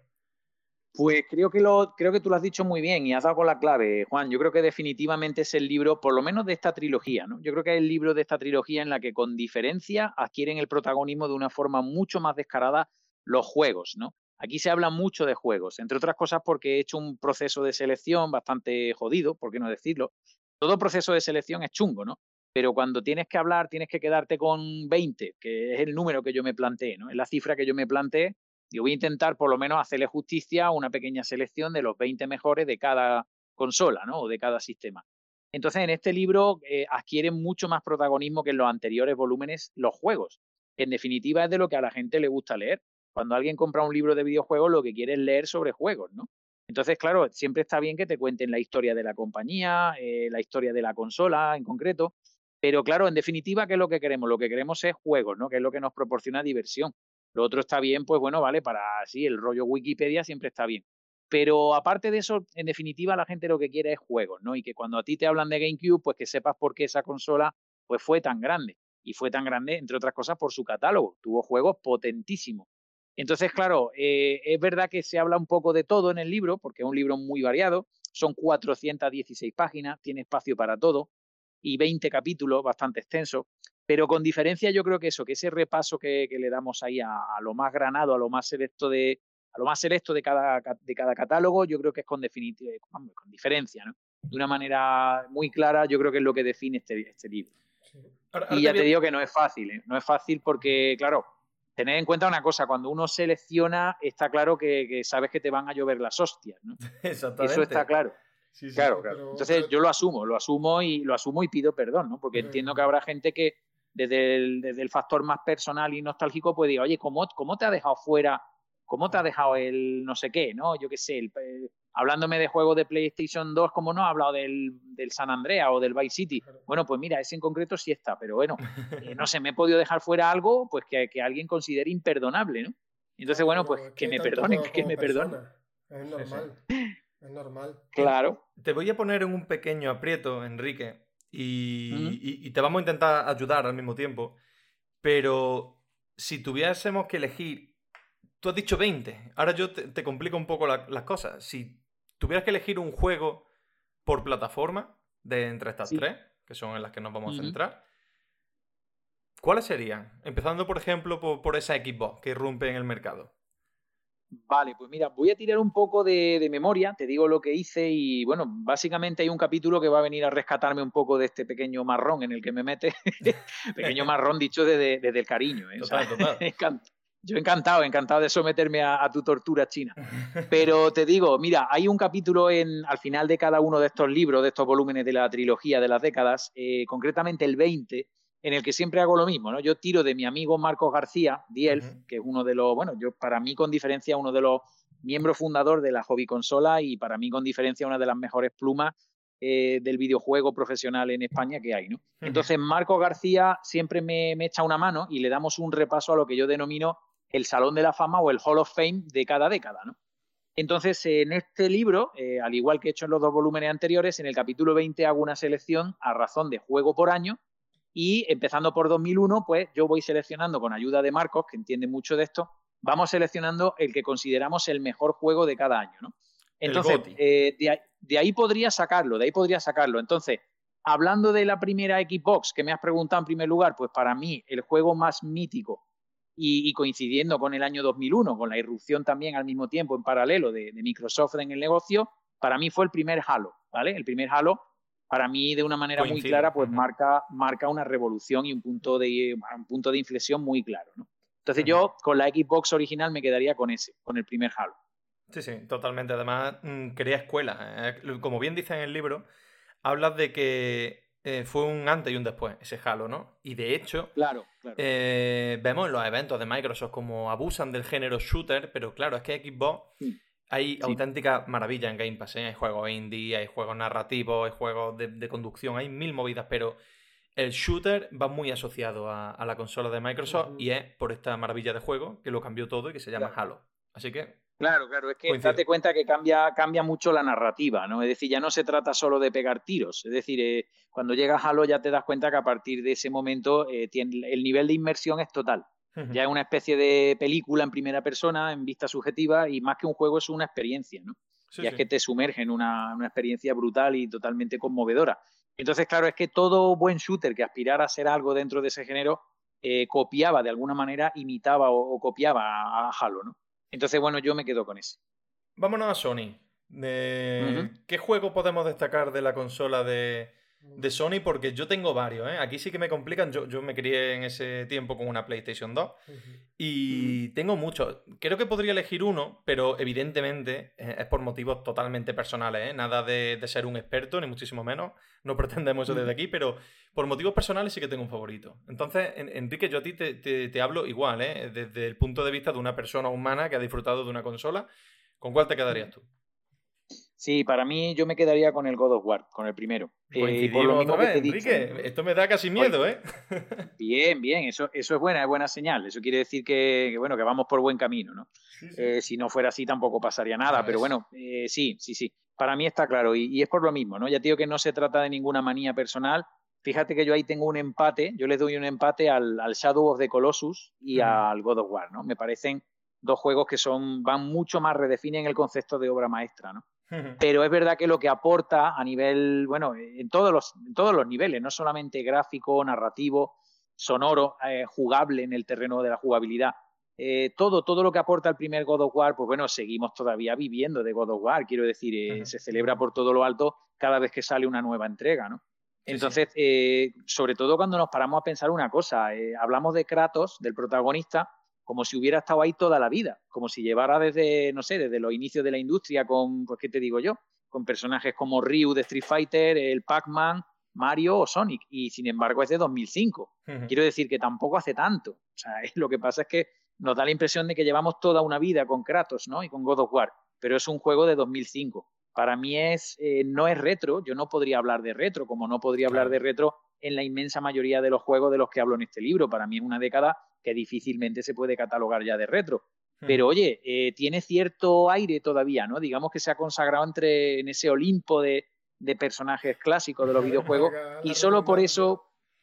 Pues creo que, lo, creo que tú lo has dicho muy bien y has dado con la clave, Juan. Yo creo que definitivamente es el libro, por lo menos de esta trilogía, ¿no? Yo creo que es el libro de esta trilogía en la que con diferencia adquieren el protagonismo de una forma mucho más descarada los juegos, ¿no? Aquí se habla mucho de juegos, entre otras cosas porque he hecho un proceso de selección bastante jodido, por qué no decirlo. Todo proceso de selección es chungo, ¿no? Pero cuando tienes que hablar, tienes que quedarte con veinte, que es el número que yo me planteé, ¿no? Es la cifra que yo me planteé. Yo voy a intentar por lo menos hacerle justicia a una pequeña selección de los veinte mejores de cada consola, ¿no? O de cada sistema. Entonces, en este libro eh, adquieren mucho más protagonismo que en los anteriores volúmenes los juegos. En definitiva, es de lo que a la gente le gusta leer. Cuando alguien compra un libro de videojuegos, lo que quiere es leer sobre juegos, ¿no? Entonces, claro, siempre está bien que te cuenten la historia de la compañía, eh, la historia de la consola en concreto. Pero claro, en definitiva, ¿qué es lo que queremos? Lo que queremos es juegos, ¿no? Que es lo que nos proporciona diversión. Lo otro está bien, pues bueno, vale, para sí, el rollo Wikipedia siempre está bien. Pero aparte de eso, en definitiva, la gente lo que quiere es juegos, ¿no? Y que cuando a ti te hablan de GameCube, pues que sepas por qué esa consola pues fue tan grande. Y fue tan grande, entre otras cosas, por su catálogo. Tuvo juegos potentísimos. Entonces, claro, eh, es verdad que se habla un poco de todo en el libro, porque es un libro muy variado. Son cuatrocientas dieciséis páginas, tiene espacio para todo. Y veinte capítulos, bastante extensos. Pero con diferencia yo creo que eso, que ese repaso que, que le damos ahí a, a lo más granado, a lo más selecto de, a lo más selecto de cada, de cada catálogo, yo creo que es con, con, con diferencia, ¿no? De una manera muy clara, yo creo que es lo que define este, este libro. Sí. Ahora, ahora y ya te, te digo que no es fácil, ¿eh? No es fácil porque, claro, tened en cuenta una cosa, cuando uno selecciona, está claro que, que sabes que te van a llover las hostias, ¿no? Exactamente. Eso está claro. Sí, sí, claro, claro. Pero, Entonces pero... yo lo asumo, lo asumo y lo asumo y pido perdón, ¿no? Porque pero... entiendo que habrá gente que desde el, desde el factor más personal y nostálgico puede decir, oye, ¿cómo, cómo te ha dejado fuera? ¿Cómo te ha dejado el no sé qué, no? Yo qué sé, el, el, hablándome de juegos de PlayStation dos, ¿cómo no ha hablado del, del San Andreas o del Vice City? Bueno, pues mira, ese en concreto sí está, pero bueno, eh, no sé, me he podido dejar fuera algo pues que, que alguien considere imperdonable, ¿no? Entonces, claro, bueno, pues es que, que me perdonen, que me perdonen. Es normal, es normal. Claro. Te voy a poner en un pequeño aprieto, Enrique, y, uh-huh. y, y te vamos a intentar ayudar al mismo tiempo, pero si tuviésemos que elegir, tú has dicho veinte, ahora yo te, te complico un poco la, las cosas. Si tuvieras que elegir un juego por plataforma de entre estas sí. tres, que son en las que nos vamos uh-huh. a centrar, ¿cuáles serían? Empezando, por ejemplo, por, por esa Xbox que irrumpe en el mercado. Vale, pues mira, voy a tirar un poco de, de memoria, te digo lo que hice y bueno, básicamente hay un capítulo que va a venir a rescatarme un poco de este pequeño marrón en el que me mete, pequeño marrón dicho desde, desde el cariño, ¿eh? Total, o sea, total. Yo encantado, encantado de someterme a, a tu tortura china. Pero te digo, mira, hay un capítulo en, al final de cada uno de estos libros, de estos volúmenes de la trilogía de las décadas, eh, concretamente el veinte, en el que siempre hago lo mismo, ¿no? Yo tiro de mi amigo Marcos García, The Elf, uh-huh. que es uno de los, bueno, yo para mí con diferencia uno de los miembros fundadores de la hobby consola y para mí con diferencia una de las mejores plumas eh, del videojuego profesional en España que hay, ¿no? Uh-huh. Entonces Marcos García siempre me, me echa una mano y le damos un repaso a lo que yo denomino el Salón de la Fama o el Hall of Fame de cada década, ¿no? Entonces, en este libro, eh, al igual que he hecho en los dos volúmenes anteriores, en el capítulo veinte hago una selección a razón de juego por año. Y empezando por dos mil uno, pues yo voy seleccionando con ayuda de Marcos, que entiende mucho de esto, vamos seleccionando el que consideramos el mejor juego de cada año, ¿no? Entonces, eh, de, ahí, de ahí podría sacarlo, de ahí podría sacarlo. Entonces, hablando de la primera Xbox que me has preguntado en primer lugar, pues para mí el juego más mítico y, y coincidiendo con el año dos mil uno, con la irrupción también al mismo tiempo en paralelo de, de Microsoft en el negocio, para mí fue el primer Halo, ¿vale? El primer Halo para mí de una manera Coincido. muy clara, pues uh-huh. marca, marca una revolución y un punto de, un punto de inflexión muy claro, ¿no? Entonces uh-huh. yo con la Xbox original me quedaría con ese, con el primer Halo. Sí, sí, totalmente. Además, mmm, crea escuela. Eh, como bien dice en el libro, hablas de que eh, fue un antes y un después, ese Halo, ¿no? Y de hecho, claro, claro. Eh, vemos en los eventos de Microsoft como abusan del género shooter, pero claro, es que Xbox Sí. hay Sí. auténtica maravilla en Game Pass, ¿eh? Hay juegos indie, hay juegos narrativos, hay juegos de, de conducción, hay mil movidas, pero el shooter va muy asociado a, a la consola de Microsoft Ujú. y es por esta maravilla de juego que lo cambió todo y que se llama Claro. Halo. Así que Claro, claro, es que coincido. date cuenta que cambia, cambia mucho la narrativa, ¿no? Es decir, ya no se trata solo de pegar tiros. Es decir, eh, cuando llegas a Halo ya te das cuenta que a partir de ese momento eh, tiene, el nivel de inmersión es total. Ujú. Ya es una especie de película en primera persona, en vista subjetiva, y más que un juego es una experiencia, ¿no? Sí, Ya sí. es que te sumerge en una, una experiencia brutal y totalmente conmovedora. Entonces, claro, es que todo buen shooter que aspirara a ser algo dentro de ese género eh, copiaba de alguna manera, imitaba o, o copiaba a, a Halo, ¿no? Entonces, bueno, yo me quedo con ese. Vámonos a Sony. De... Ujú. ¿Qué juego podemos destacar de la consola de, de Sony? Porque yo tengo varios, ¿eh? Aquí sí que me complican. Yo, yo me crié en ese tiempo con una PlayStation dos Ujú. y tengo muchos. Creo que podría elegir uno, pero evidentemente eh, es por motivos totalmente personales, ¿eh? Nada de, de ser un experto, ni muchísimo menos. No pretendemos eso desde aquí, pero por motivos personales sí que tengo un favorito. Entonces, en- Enrique, yo a ti te, te- te hablo igual, ¿eh? Desde el punto de vista de una persona humana que ha disfrutado de una consola. ¿Con cuál te quedarías tú? Sí, para mí yo me quedaría con el God of War, con el primero. Eh, y por lo Coincidimos otra mismo que vez, te he dicho, ¿no? Enrique. Esto me da casi Oye, miedo, ¿eh? bien, bien, eso, eso es buena, es buena señal. Eso quiere decir que, que, bueno, que vamos por buen camino, ¿no? Sí, sí. Eh, si no fuera así tampoco pasaría nada, Ya pero ves. bueno, eh, sí, sí, sí. Para mí está claro y, y es por lo mismo, ¿no? Ya te digo que no se trata de ninguna manía personal. Fíjate que yo ahí tengo un empate, yo les doy un empate al, al Shadow of the Colossus y Ujú. al God of War, ¿no? Me parecen dos juegos que son, van mucho más, redefinen el concepto de obra maestra, ¿no? Ujú. Pero es verdad que lo que aporta a nivel, bueno, en todos los, en todos los niveles, no solamente gráfico, narrativo, sonoro, eh, jugable en el terreno de la jugabilidad, eh, todo, todo lo que aporta el primer God of War, pues bueno, seguimos todavía viviendo de God of War, quiero decir, eh, Ujú. se celebra por todo lo alto cada vez que sale una nueva entrega, ¿no? Sí, Entonces, sí. eh, sobre todo cuando nos paramos a pensar una cosa, eh, hablamos de Kratos, del protagonista, como si hubiera estado ahí toda la vida, como si llevara desde, no sé, desde los inicios de la industria con, pues, ¿qué te digo yo? Con personajes como Ryu de Street Fighter, el Pac-Man, Mario o Sonic, y sin embargo es de dos mil cinco. Ujú. Quiero decir que tampoco hace tanto. O sea, lo que pasa es que nos da la impresión de que llevamos toda una vida con Kratos, ¿no? Y con God of War, pero es un juego de dos mil cinco. Para mí es, eh, no es retro, yo no podría hablar de retro, como no podría hablar Claro. de retro en la inmensa mayoría de los juegos de los que hablo en este libro. Para mí es una década que difícilmente se puede catalogar ya de retro. Pero Ujú. oye, eh, tiene cierto aire todavía, ¿no? Digamos que se ha consagrado entre, en ese Olimpo de, de personajes clásicos de los videojuegos Valga la y solo por redundancia. eso,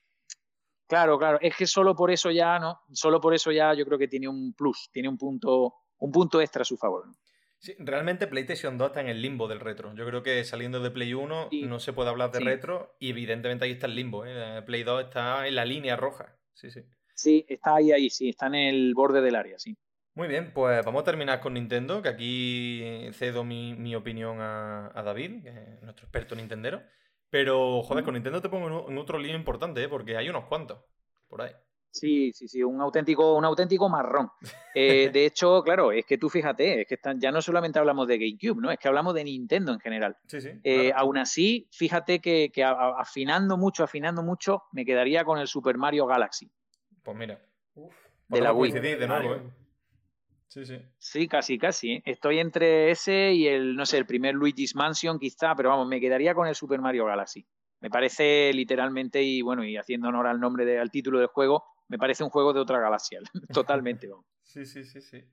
claro, claro, es que solo por eso ya, ¿no? Solo por eso ya yo creo que tiene un plus, tiene un punto, un punto extra a su favor, ¿no? Sí, realmente PlayStation dos está en el limbo del retro. Yo creo que saliendo de Play uno Sí, no se puede hablar de sí, retro y evidentemente ahí está el limbo, ¿eh? Play dos está en la línea roja. Sí, sí. sí, está ahí, ahí, sí, está en el borde del área, sí. Muy bien, pues vamos a terminar con Nintendo, que aquí cedo mi, mi opinión a, a David, que es nuestro experto nintendero. Pero, joder, ¿Mm? con Nintendo te pongo en, u- en otro lío importante, ¿eh? Porque hay unos cuantos por ahí. Sí, sí, sí, un auténtico, un auténtico marrón. Eh, de hecho, claro, es que tú fíjate, es que están, ya no solamente hablamos de GameCube, ¿no? Es que hablamos de Nintendo en general. Sí, sí, Eh, claro. aún así, fíjate que, que a- a- afinando mucho, afinando mucho, me quedaría con el Super Mario Galaxy Pues mira, Uf, de la podemos Wii. coincidir de buena nuevo, ¿eh? elección. Sí, sí. Sí, casi, casi. ¿Eh? Estoy entre ese y el, no sé, el primer Luigi's Mansion quizá, pero vamos, me quedaría con el Super Mario Galaxy. Me parece literalmente, y bueno, y haciendo honor al nombre, de, al título del juego, me parece un juego de otra galaxia, totalmente, vamos. Sí, sí, sí, sí.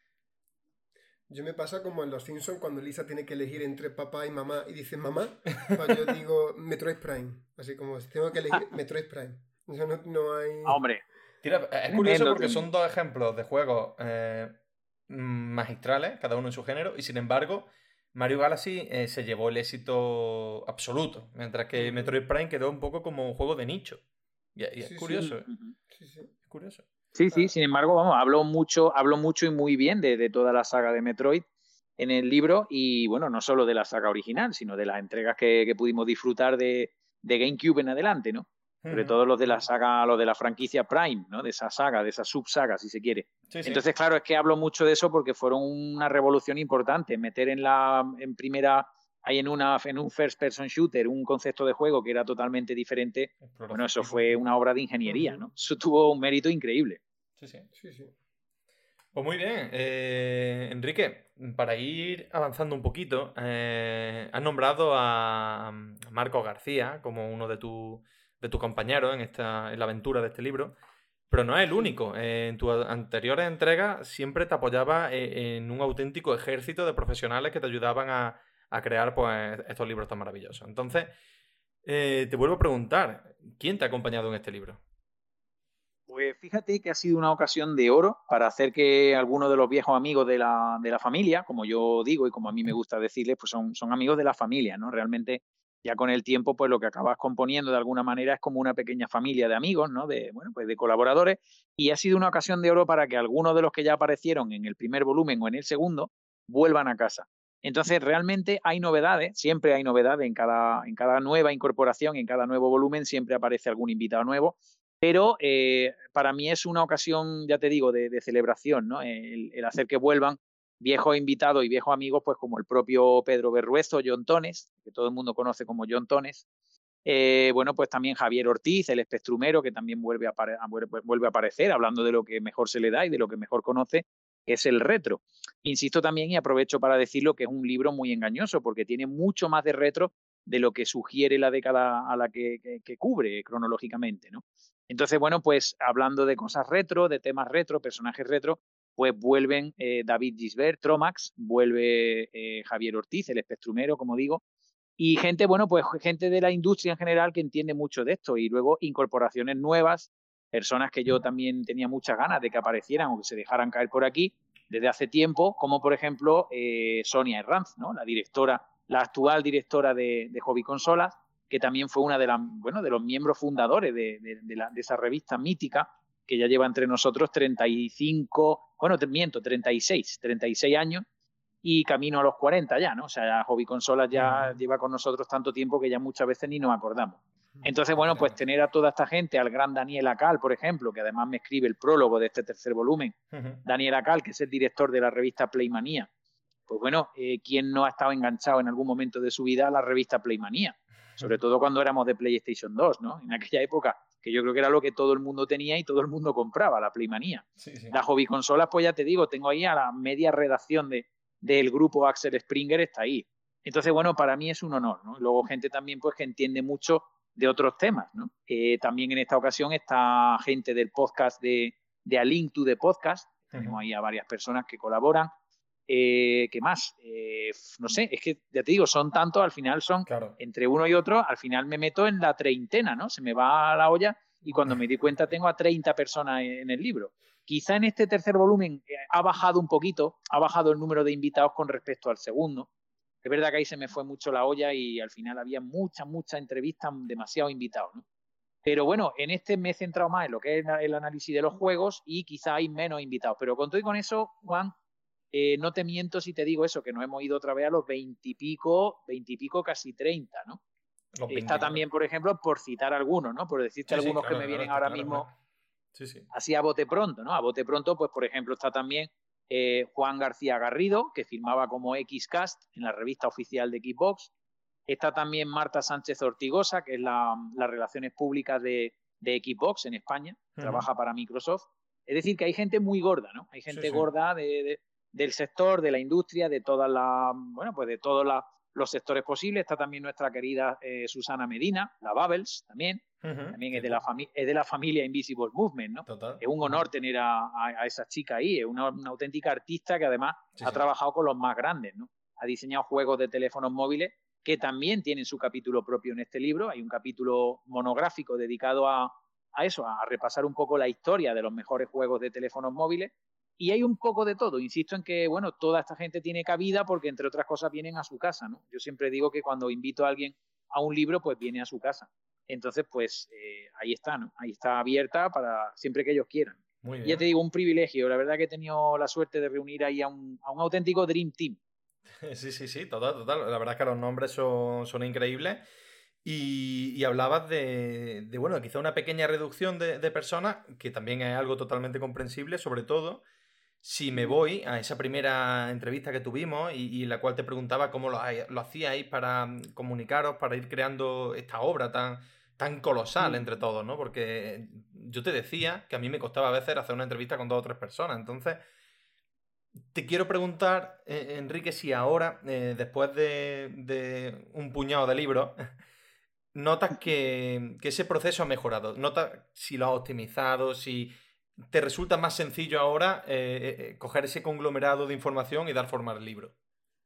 Yo me pasa como en Los Simpsons cuando Lisa tiene que elegir entre papá y mamá y dice mamá, pues yo digo Metroid Prime. Así como si tengo que elegir Metroid Prime. O sea, no, no hay... Ah, hombre, Tira- es curioso tremendo, porque tremendo. son dos ejemplos de juegos eh, magistrales, cada uno en su género, y sin embargo, Mario Galaxy eh, se llevó el éxito absoluto, mientras que Ujú. Metroid Prime quedó un poco como un juego de nicho. Y, y es Sí, sí. curioso, ¿eh? Ujú. Sí, sí. Es curioso. Sí, sí, Ah, sin embargo, vamos, hablo mucho, hablo mucho y muy bien de, de toda la saga de Metroid. en el libro, y bueno, no solo de la saga original, sino de las entregas que, que pudimos disfrutar de, de GameCube en adelante, ¿no? Sobre Ujú. todo los de la saga, los de la franquicia Prime, ¿no? De esa saga, de esa subsaga, si se quiere. Sí, sí. Entonces, claro, es que hablo mucho de eso porque fueron una revolución importante. Meter en la en primera, ahí en, una, en un first person shooter, un concepto de juego que era totalmente diferente, bueno, eso fue una obra de ingeniería, ¿no? Eso tuvo un mérito increíble. Sí, sí. Sí, sí. Pues muy bien, eh, Enrique, para ir avanzando un poquito, eh, has nombrado a Marcos García como uno de, tu, de tus compañeros en, esta, en la aventura de este libro, pero no es el único. Eh, en tus anteriores entregas siempre te apoyaba en un auténtico ejército de profesionales que te ayudaban a, a crear pues, estos libros tan maravillosos. Entonces, eh, te vuelvo a preguntar, ¿quién te ha acompañado en este libro? Pues fíjate que ha sido una ocasión de oro para hacer que algunos de los viejos amigos de la, de la familia, como yo digo y como a mí me gusta decirles, pues son, son amigos de la familia, ¿no? Realmente ya con el tiempo, pues lo que acabas componiendo de alguna manera es como una pequeña familia de amigos, ¿no? De, bueno, pues de colaboradores, y ha sido una ocasión de oro para que algunos de los que ya aparecieron en el primer volumen o en el segundo vuelvan a casa. Entonces, realmente hay novedades, siempre hay novedades en cada, en cada nueva incorporación, en cada nuevo volumen, siempre aparece algún invitado nuevo. Pero eh, para mí es una ocasión, ya te digo, de, de celebración, ¿no? El, el, hacer que vuelvan viejos invitados y viejos amigos, pues como el propio Pedro Berruezo, John Tones, que todo el mundo conoce como John Tones. Eh, bueno, pues también Javier Ortiz, el espectrumero, que también vuelve a, apare vuelve a aparecer, hablando de lo que mejor se le da y de lo que mejor conoce, que es el retro. Insisto también, y aprovecho para decirlo, que es un libro muy engañoso, porque tiene mucho más de retro de lo que sugiere la década a la que, que, que cubre cronológicamente, ¿no? Entonces, bueno, pues hablando de cosas retro, de temas retro, personajes retro, pues vuelven eh, David Gisbert, Tromax, vuelve eh, Javier Ortiz, el espectrumero, como digo, y gente, bueno, pues gente de la industria en general que entiende mucho de esto, y luego incorporaciones nuevas, personas que yo también tenía muchas ganas de que aparecieran o que se dejaran caer por aquí desde hace tiempo, como por ejemplo eh, Sonia Herranz, ¿no? La directora, la actual directora de, de Hobby Consolas, que también fue una de, las, bueno, de los miembros fundadores de, de, de, la, de esa revista mítica, que ya lleva entre nosotros treinta y cinco, bueno, te miento, treinta y seis, treinta y seis años, y camino a los cuarenta ya, ¿no? O sea, ya Hobby Consolas ya uh-huh. lleva con nosotros tanto tiempo que ya muchas veces ni nos acordamos. Entonces, bueno, pues tener a toda esta gente, al gran Daniel Acal, por ejemplo, que además me escribe el prólogo de este tercer volumen, uh-huh. Daniel Acal, que es el director de la revista Playmanía, pues bueno, eh, ¿quién no ha estado enganchado en algún momento de su vida a la revista Playmanía? Sobre todo cuando éramos de PlayStation dos, ¿no? En aquella época, que yo creo que era lo que todo el mundo tenía y todo el mundo compraba, la Playmanía. Sí, sí. La Hobby Consolas, pues ya te digo, tengo ahí a la media redacción de, del grupo Axel Springer, está ahí. Entonces, bueno, para mí es un honor, ¿no? Luego gente también, pues, que entiende mucho de otros temas, ¿no? Eh, también en esta ocasión está gente del podcast de, de A Link to the Podcast. Tenemos uh-huh. ahí a varias personas que colaboran. Eh, ¿Qué más? Eh, no sé, es que ya te digo, son tantos, al final son, claro. entre uno y otro, al final me meto en la treintena, ¿no? Se me va a la olla y cuando me di cuenta tengo a treinta personas en el libro. Quizá en este tercer volumen eh, ha bajado un poquito, ha bajado el número de invitados con respecto al segundo. Es verdad que ahí se me fue mucho la olla y al final había muchas, muchas entrevistas, demasiados invitados, ¿no? Pero bueno, en este me he centrado más en lo que es el análisis de los juegos y quizá hay menos invitados. Pero con todo y con eso, Juan, Eh, no te miento si te digo eso, que nos hemos ido otra vez a los veintipico, veintipico, casi treinta, ¿no? Los Está también, por ejemplo, por citar algunos, ¿no? Por decirte sí, algunos sí, claro, que me vienen claro, ahora claro, mismo claro. Sí, sí. así a bote pronto, ¿no? A bote pronto, pues por ejemplo, está también eh, Juan García Garrido, que firmaba como Xcast en la revista oficial de Xbox. Está también Marta Sánchez Ortigosa, que es la, las relaciones públicas de, de Xbox en España, uh-huh. trabaja para Microsoft. Es decir, que hay gente muy gorda, ¿no? Hay gente sí, sí. gorda de... de del sector, de la industria, de todas las, bueno, pues de todos la, los sectores posibles. Está también nuestra querida eh, Susana Medina, la Bubbles, también. Uh-huh, también es de, la fami- es de la familia Invisible Movement, ¿no? Total. Es un honor uh-huh. tener a, a, a esa chica ahí. Es una, una auténtica artista que además sí, ha sí. trabajado con los más grandes, ¿no? Ha diseñado juegos de teléfonos móviles que también tienen su capítulo propio en este libro. Hay un capítulo monográfico dedicado a, a eso, a repasar un poco la historia de los mejores juegos de teléfonos móviles. Y hay un poco de todo. Insisto en que, bueno, toda esta gente tiene cabida porque, entre otras cosas, vienen a su casa, ¿no? Yo siempre digo que cuando invito a alguien a un libro, pues viene a su casa. Entonces, pues, eh, ahí está, ¿no? Ahí está abierta para siempre que ellos quieran. Muy bien. Y ya te digo, un privilegio. La verdad que he tenido la suerte de reunir ahí a un, a un auténtico Dream Team. Sí, sí, sí, total, total. La verdad es que los nombres son, son increíbles. Y, y hablabas de, de, bueno, quizá una pequeña reducción de, de personas, que también es algo totalmente comprensible, sobre todo si me voy a esa primera entrevista que tuvimos y, y en la cual te preguntaba cómo lo, hay- lo hacíais para mm, comunicaros, para ir creando esta obra tan, tan colosal entre todos, ¿no? Porque yo te decía que a mí me costaba a veces hacer una entrevista con dos o tres personas. Entonces, te quiero preguntar, eh, Enrique, si ahora, eh, después de, de un puñado de libros, notas que, que ese proceso ha mejorado. Notas si lo has optimizado, si te resulta más sencillo ahora eh, eh, coger ese conglomerado de información y dar forma al libro.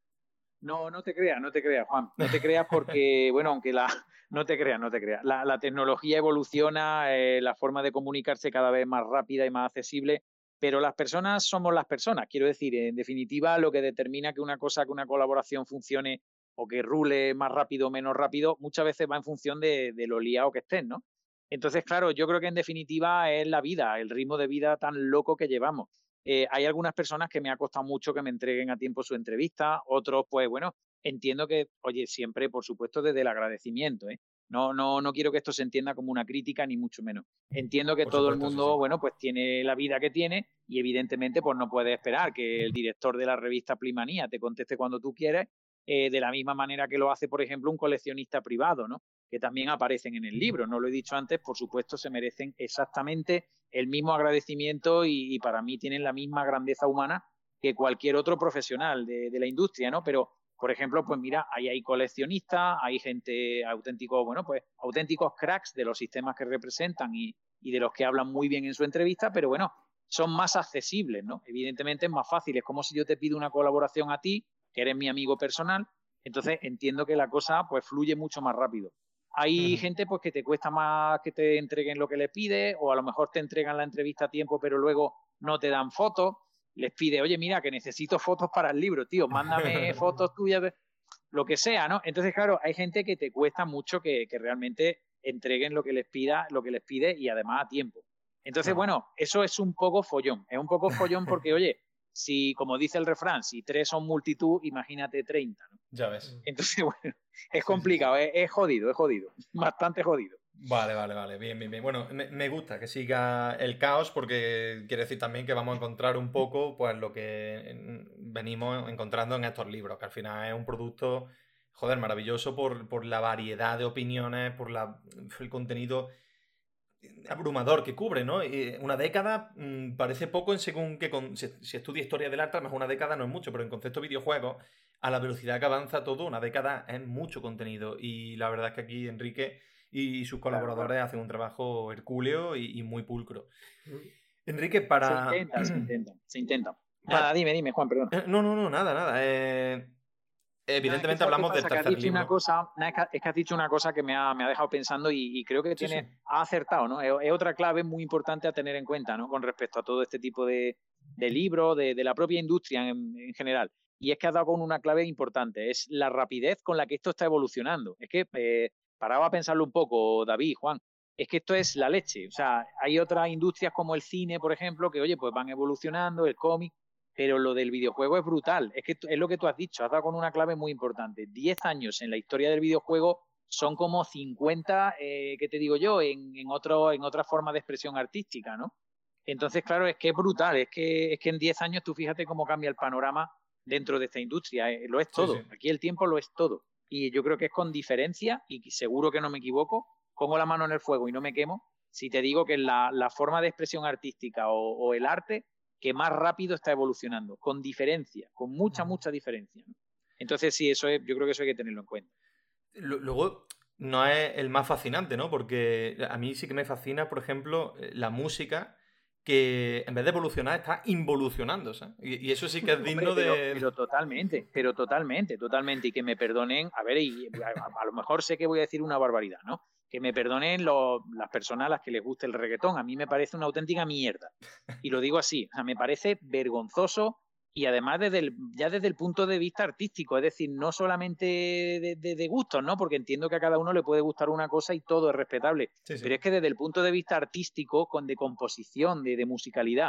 No, no te creas, no te creas, Juan. No te creas porque, bueno, aunque la... No te creas, no te creas. La, la tecnología evoluciona, eh, la forma de comunicarse cada vez más rápida y más accesible, pero las personas somos las personas. Quiero decir, en definitiva, lo que determina que una cosa, que una colaboración funcione o que rule más rápido o menos rápido, muchas veces va en función de, de lo liado que estés, ¿no? Entonces, claro, yo creo que en definitiva es la vida, el ritmo de vida tan loco que llevamos. Eh, hay algunas personas que me ha costado mucho que me entreguen a tiempo su entrevista, otros, pues bueno, entiendo que, oye, siempre, por supuesto, desde el agradecimiento, ¿eh? No, no, no quiero que esto se entienda como una crítica, ni mucho menos. Entiendo que Por todo el supuesto, sí, sí. mundo, bueno, pues tiene la vida que tiene y evidentemente, pues no puedes esperar que el director de la revista Plimanía te conteste cuando tú quieres, eh, de la misma manera que lo hace, por ejemplo, un coleccionista privado, ¿no? Que también aparecen en el libro. No lo he dicho antes, por supuesto, se merecen exactamente el mismo agradecimiento y, y para mí tienen la misma grandeza humana que cualquier otro profesional de, de la industria, ¿no? Pero, por ejemplo, pues mira, ahí hay coleccionistas, hay gente auténticos, bueno, pues auténticos cracks de los sistemas que representan y, y de los que hablan muy bien en su entrevista, pero bueno, son más accesibles, ¿no? Evidentemente es más fácil, es como si yo te pido una colaboración a ti, que eres mi amigo personal, entonces entiendo que la cosa pues fluye mucho más rápido. Hay Ujú. gente pues que te cuesta más que te entreguen lo que les pide, o a lo mejor te entregan la entrevista a tiempo, pero luego no te dan fotos. Les pide, oye, mira, que necesito fotos para el libro, tío, mándame fotos tuyas, de lo que sea, ¿no? Entonces, claro, hay gente que te cuesta mucho que, que realmente entreguen lo que les pida, lo que les pide y además a tiempo. Entonces, Claro. bueno, eso es un poco follón. Es un poco follón porque, oye, si, como dice el refrán, si tres son multitud, imagínate treinta, ¿no? Ya ves. Entonces, bueno, es Sí, sí, sí. complicado, es, es jodido, es jodido, bastante jodido. Vale, vale, vale. Bien, bien, bien. Bueno, me, me gusta que siga el caos porque quiere decir también que vamos a encontrar un poco pues lo que mm, venimos encontrando en estos libros, que al final es un producto, joder, maravilloso por, por la variedad de opiniones, por la, el contenido abrumador que cubre, ¿no? Y una década mmm, parece poco en según que con, si, si estudia historia del arte, a lo mejor una década no es mucho, pero en concepto de videojuegos, a la velocidad que avanza todo, una década es mucho contenido. Y la verdad es que aquí Enrique y sus Claro, colaboradores claro. hacen un trabajo hercúleo y, y muy pulcro. Mm. Enrique, Se para... intenta, se intenta, se intenta. Nada, para... dime, dime, Juan, perdón. No, no, no, nada, nada. Eh, No, es que evidentemente sabes qué hablamos del pasa, que has tercer dicho una libro. cosa, no, es que, es que has dicho una cosa que me ha, me ha dejado pensando y, y creo que Sí, sí. tiene, ha acertado, ¿no? Es, es otra clave muy importante a tener en cuenta, ¿no? Con respecto a todo este tipo de, de libros, de, de la propia industria en, en general. Y es que has dado con una clave importante, es la rapidez con la que esto está evolucionando. Es que eh, paraba a pensarlo un poco, David, Juan, es que esto es la leche. O sea, hay otras industrias como el cine, por ejemplo, que, oye, pues van evolucionando, el cómic, pero lo del videojuego es brutal. Es que es lo que tú has dicho, has dado con una clave muy importante. Diez años en la historia del videojuego son como cincuenta, eh, ¿qué te digo yo?, en, en, otro, en otra forma de expresión artística, ¿no? Entonces, claro, es que es brutal. Es que, es que en diez años tú fíjate cómo cambia el panorama dentro de esta industria. Eh, lo es Sí, sí. todo. Aquí el tiempo lo es todo. Y yo creo que es con diferencia, y seguro que no me equivoco, pongo la mano en el fuego y no me quemo, si te digo que la, la forma de expresión artística o, o el arte que más rápido está evolucionando, con diferencia, con mucha, mucha diferencia, ¿no? Entonces, sí, eso es, yo creo que eso hay que tenerlo en cuenta. Luego, no es el más fascinante, ¿no? Porque a mí sí que me fascina, por ejemplo, la música que en vez de evolucionar está involucionando, ¿sabes? Y, y eso sí que es Hombre, digno pero, de... pero totalmente, pero totalmente, totalmente. Y que me perdonen, a ver, y a, a lo mejor sé que voy a decir una barbaridad, ¿no? Que me perdonen lo, las personas a las que les guste el reggaetón. A mí me parece una auténtica mierda. Y lo digo así, o sea, me parece vergonzoso y además desde el, ya desde el punto de vista artístico, es decir, no solamente de, de, de gustos, ¿no? Porque entiendo que a cada uno le puede gustar una cosa y todo es respetable. Sí, Pero sí. es que desde el punto de vista artístico, con de composición, de, de musicalidad,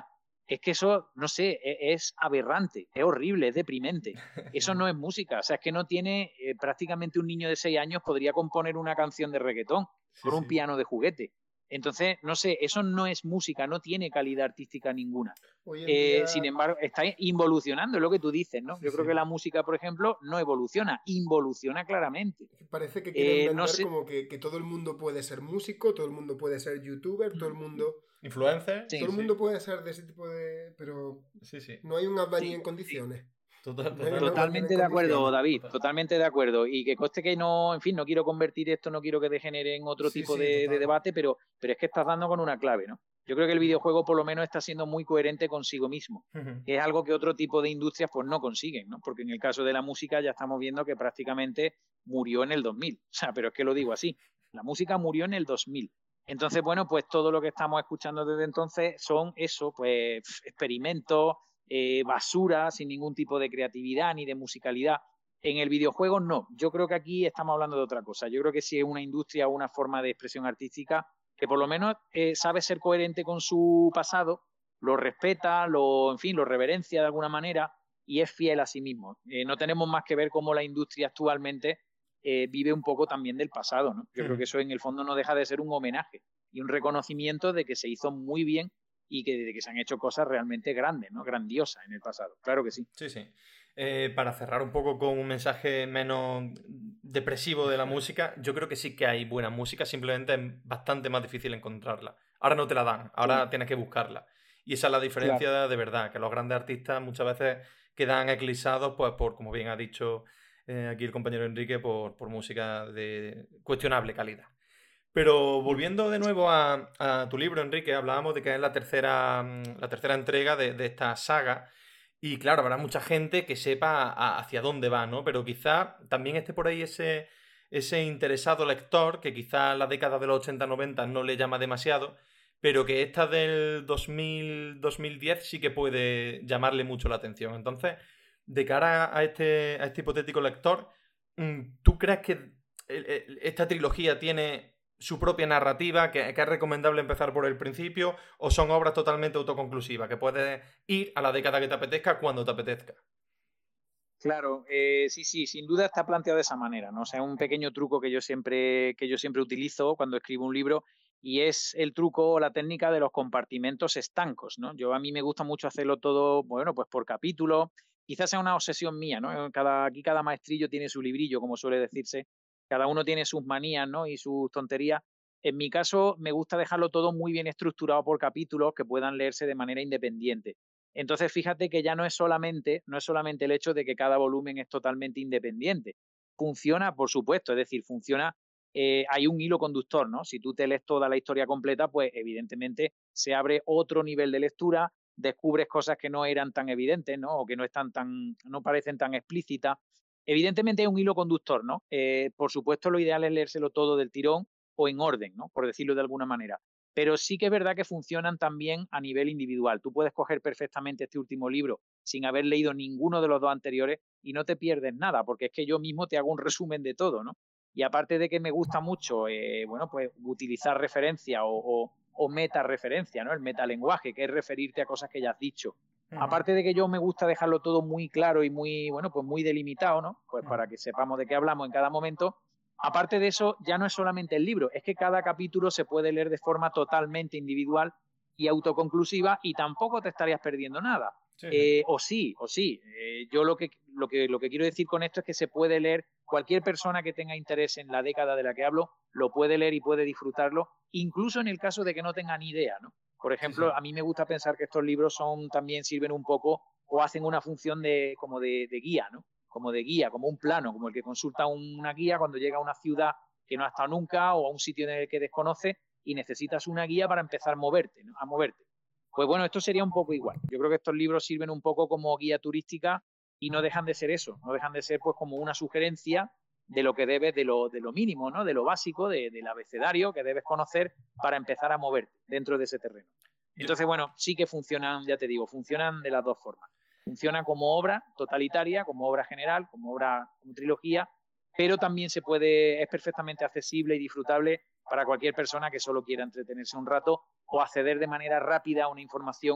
es que eso, no sé, es, es aberrante, es horrible, es deprimente. Eso no es música, o sea, es que no tiene, eh, prácticamente un niño de seis años podría componer una canción de reggaetón Sí, con un sí. piano de juguete. Entonces, no sé, eso no es música, no tiene calidad artística ninguna. Hoy en Eh, día, sin embargo, está involucionando, es lo que tú dices, ¿no? Sí, Yo creo sí. que la música, por ejemplo, no evoluciona, involuciona claramente. parece que quieren Eh, no vender sé, como que, que todo el mundo puede ser músico, todo el mundo puede ser youtuber, todo el mundo... Influencer, Todo sí, sí, el sí. mundo puede ser de ese tipo de... Pero Sí, sí. no hay un albañil en sí, sí. condiciones. Total, No hay un totalmente. albañil en Totalmente de acuerdo, condiciones. David, Total. totalmente de acuerdo. Y que conste que no, en fin, no quiero convertir esto, no quiero que degenere en otro Sí, tipo sí, de, de total. debate, pero, pero es que estás dando con una clave, ¿no? Yo creo que el videojuego por lo menos está siendo muy coherente consigo mismo, que es algo que otro tipo de industrias pues no consiguen, ¿no? Porque en el caso de la música ya estamos viendo que prácticamente murió en el dos mil. O sea, pero es que lo digo así, la música murió en el dos mil. Entonces, bueno, pues todo lo que estamos escuchando desde entonces son eso, pues experimentos, eh, basura, sin ningún tipo de creatividad ni de musicalidad. En el videojuego no, yo creo que aquí estamos hablando de otra cosa. Yo creo que sí es una industria o una forma de expresión artística que por lo menos eh, sabe ser coherente con su pasado, lo respeta, lo, en fin, lo reverencia de alguna manera y es fiel a sí mismo. Eh, no tenemos más que ver cómo la industria actualmente eh, vive un poco también del pasado, ¿no? Yo creo que eso en el fondo no deja de ser un homenaje y un reconocimiento de que se hizo muy bien y que, de que se han hecho cosas realmente grandes, ¿no? Grandiosas en el pasado. Claro que sí. Sí, sí. Eh, para cerrar un poco con un mensaje menos depresivo de la música, yo creo que sí que hay buena música, simplemente es bastante más difícil encontrarla. Ahora no te la dan, Sí, ahora tienes que buscarla. Y esa es la claro. diferencia de verdad, que los grandes artistas muchas veces quedan eclipsados, pues, por, como bien ha dicho eh, aquí el compañero Enrique, por, por música de cuestionable calidad. Pero volviendo de nuevo a, a tu libro, Enrique, hablábamos de que es la tercera, mm, la tercera entrega de, de esta saga. Y claro, habrá mucha gente que sepa a- hacia dónde va, ¿no? Pero quizá también esté por ahí ese, ese interesado lector que quizá la década de los ochenta noventa no le llama demasiado, pero que esta del dos mil dos mil diez sí que puede llamarle mucho la atención. Entonces, de cara a este, a este hipotético lector, mm, ¿tú crees que el- el- esta trilogía tiene su propia narrativa, que, que es recomendable empezar por el principio, o son obras totalmente autoconclusivas, que puedes ir a la década que te apetezca cuando te apetezca? Claro, eh, sí, sí, sin duda está planteado de esa manera, ¿no? O sea, es un pequeño truco que yo siempre, que yo siempre utilizo cuando escribo un libro y es el truco o la técnica de los compartimentos estancos, ¿no? Yo a mí me gusta mucho hacerlo todo, bueno, pues por capítulo, quizás sea una obsesión mía, ¿no? Cada, aquí cada maestrillo tiene su librillo, como suele decirse, cada uno tiene sus manías, ¿no? Y sus tonterías. En mi caso, me gusta dejarlo todo muy bien estructurado por capítulos que puedan leerse de manera independiente. Entonces, fíjate que ya no es solamente, no es solamente el hecho de que cada volumen es totalmente independiente. Funciona, por supuesto, es decir, funciona, eh, hay un hilo conductor, ¿no? Si tú te lees toda la historia completa, pues evidentemente se abre otro nivel de lectura, descubres cosas que no eran tan evidentes, ¿no? O que no están tan, no parecen tan explícitas. Evidentemente hay un hilo conductor, ¿no? Eh, por supuesto, lo ideal es leérselo todo del tirón o en orden, ¿no? Por decirlo de alguna manera. Pero sí que es verdad que funcionan también a nivel individual. Tú puedes coger perfectamente este último libro sin haber leído ninguno de los dos anteriores y no te pierdes nada, porque es que yo mismo te hago un resumen de todo, ¿no? Y aparte de que me gusta mucho, eh, bueno, pues utilizar referencia o, o, o metareferencia, ¿no? El metalenguaje, que es referirte a cosas que ya has dicho. Ujú, Aparte de que yo me gusta dejarlo todo muy claro y muy, bueno, pues muy delimitado, ¿no? Pues ujú. para que sepamos de qué hablamos en cada momento. Aparte de eso, ya no es solamente el libro, es que cada capítulo se puede leer de forma totalmente individual y autoconclusiva y tampoco te estarías perdiendo nada. Sí, sí. Eh, o sí, o sí. Eh, yo lo que, lo, que, lo que quiero decir con esto es que se puede leer, cualquier persona que tenga interés en la década de la que hablo, lo puede leer y puede disfrutarlo, incluso en el caso de que no tenga ni idea, ¿no? Por Sí, sí. ejemplo, a mí me gusta pensar que estos libros son también sirven un poco o hacen una función de, como de, de guía, ¿no? Como de guía, como un plano, como el que consulta una guía cuando llega a una ciudad que no ha estado nunca o a un sitio en el que desconoce y necesitas una guía para empezar a moverte, ¿no? A moverte. Pues bueno, esto sería un poco igual. Yo creo que estos libros sirven un poco como guía turística y no dejan de ser eso, no dejan de ser pues como una sugerencia de lo que debes, de lo, de lo mínimo, ¿no? De lo básico, de, del abecedario que debes conocer para empezar a moverte dentro de ese terreno. Yo- Entonces, bueno, sí que funcionan, ya te digo, funcionan de las dos formas. Funciona como obra totalitaria, como obra general, como obra, como trilogía, pero también se puede, es perfectamente accesible y disfrutable para cualquier persona que solo quiera entretenerse un rato o acceder de manera rápida a una información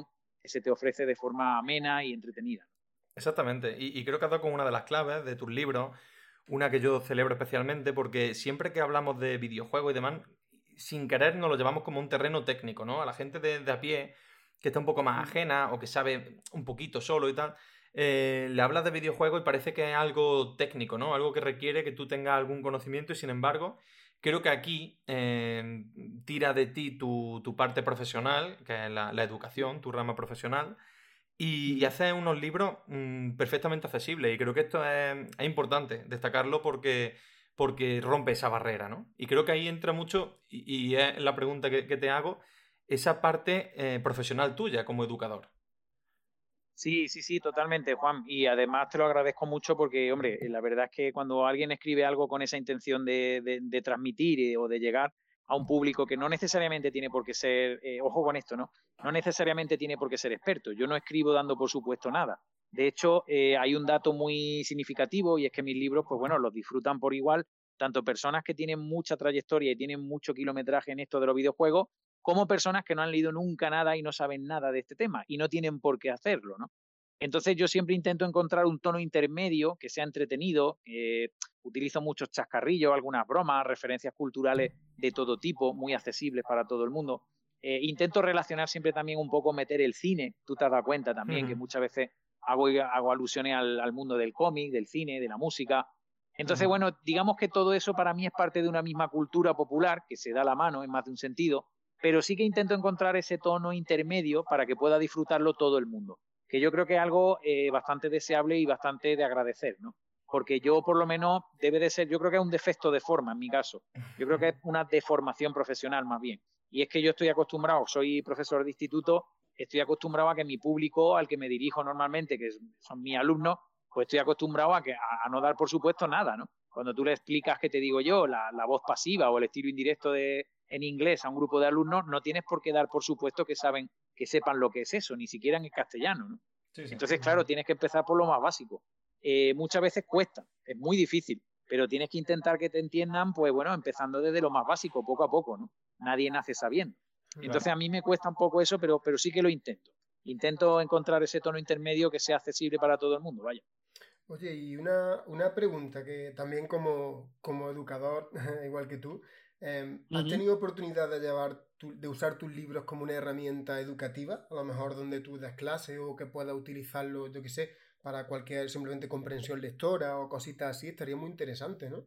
que se te ofrece de forma amena y entretenida. Exactamente, y, y creo que has dado con una de las claves de tus libros, una que yo celebro especialmente, porque siempre que hablamos de videojuegos y demás, sin querer nos lo llevamos como un terreno técnico, ¿no? A la gente de, de a pie, que está un poco más ajena o que sabe un poquito solo y tal, eh, le hablas de videojuegos y parece que es algo técnico, ¿no? Algo que requiere que tú tengas algún conocimiento y sin embargo, creo que aquí eh, tira de ti tu, tu parte profesional, que es la, la educación, tu rama profesional, y, y haces unos libros mmm, perfectamente accesibles. Y creo que esto es, es importante destacarlo porque, porque rompe esa barrera, ¿no? Y creo que ahí entra mucho, y, y es la pregunta que, que te hago, esa parte eh, profesional tuya como educador. Sí, sí, sí, totalmente, Juan. Y además te lo agradezco mucho porque, hombre, la verdad es que cuando alguien escribe algo con esa intención de, de, de transmitir eh, o de llegar a un público que no necesariamente tiene por qué ser, eh, ojo con esto, ¿no? No necesariamente tiene por qué ser experto. Yo no escribo dando por supuesto nada. De hecho, eh, hay un dato muy significativo y es que mis libros, pues bueno, los disfrutan por igual, tanto personas que tienen mucha trayectoria y tienen mucho kilometraje en esto de los videojuegos, como personas que no han leído nunca nada y no saben nada de este tema y no tienen por qué hacerlo, ¿no? Entonces yo siempre intento encontrar un tono intermedio que sea entretenido, eh, utilizo muchos chascarrillos, algunas bromas, referencias culturales de todo tipo, muy accesibles para todo el mundo. Eh, intento relacionar siempre también un poco, meter el cine, tú te has dado cuenta también uh-huh. que muchas veces hago, hago alusiones al, al mundo del cómic, del cine, de la música. Entonces, uh-huh. bueno, digamos que todo eso para mí es parte de una misma cultura popular que se da la mano en más de un sentido, pero sí que intento encontrar ese tono intermedio para que pueda disfrutarlo todo el mundo, que yo creo que es algo eh, bastante deseable y bastante de agradecer, ¿no? Porque yo, por lo menos, debe de ser, yo creo que es un defecto de forma en mi caso, yo creo que es una deformación profesional más bien, y es que yo estoy acostumbrado, soy profesor de instituto, estoy acostumbrado a que mi público, al que me dirijo normalmente, que son mis alumnos, pues estoy acostumbrado a, que, a, a no dar por supuesto nada, ¿no? Cuando tú le explicas, que te digo yo, la, la voz pasiva o el estilo indirecto de, en inglés a un grupo de alumnos, no tienes por qué dar por supuesto que saben, que sepan lo que es eso, ni siquiera en el castellano, ¿no? Sí, sí. Entonces, claro, tienes que empezar por lo más básico. Eh, muchas veces cuesta, es muy difícil, pero tienes que intentar que te entiendan, pues bueno, empezando desde lo más básico, poco a poco, ¿no? Nadie nace sabiendo. Entonces, a mí me cuesta un poco eso, pero, pero sí que lo intento. Intento encontrar ese tono intermedio que sea accesible para todo el mundo, vaya. Oye, y una, una pregunta que también como, como educador, igual que tú, eh, ¿has uh-huh. tenido oportunidad de llevar tu, de usar tus libros como una herramienta educativa? A lo mejor donde tú das clases o que puedas utilizarlo, yo qué sé, para cualquier simplemente comprensión lectora o cositas así, estaría muy interesante, ¿no?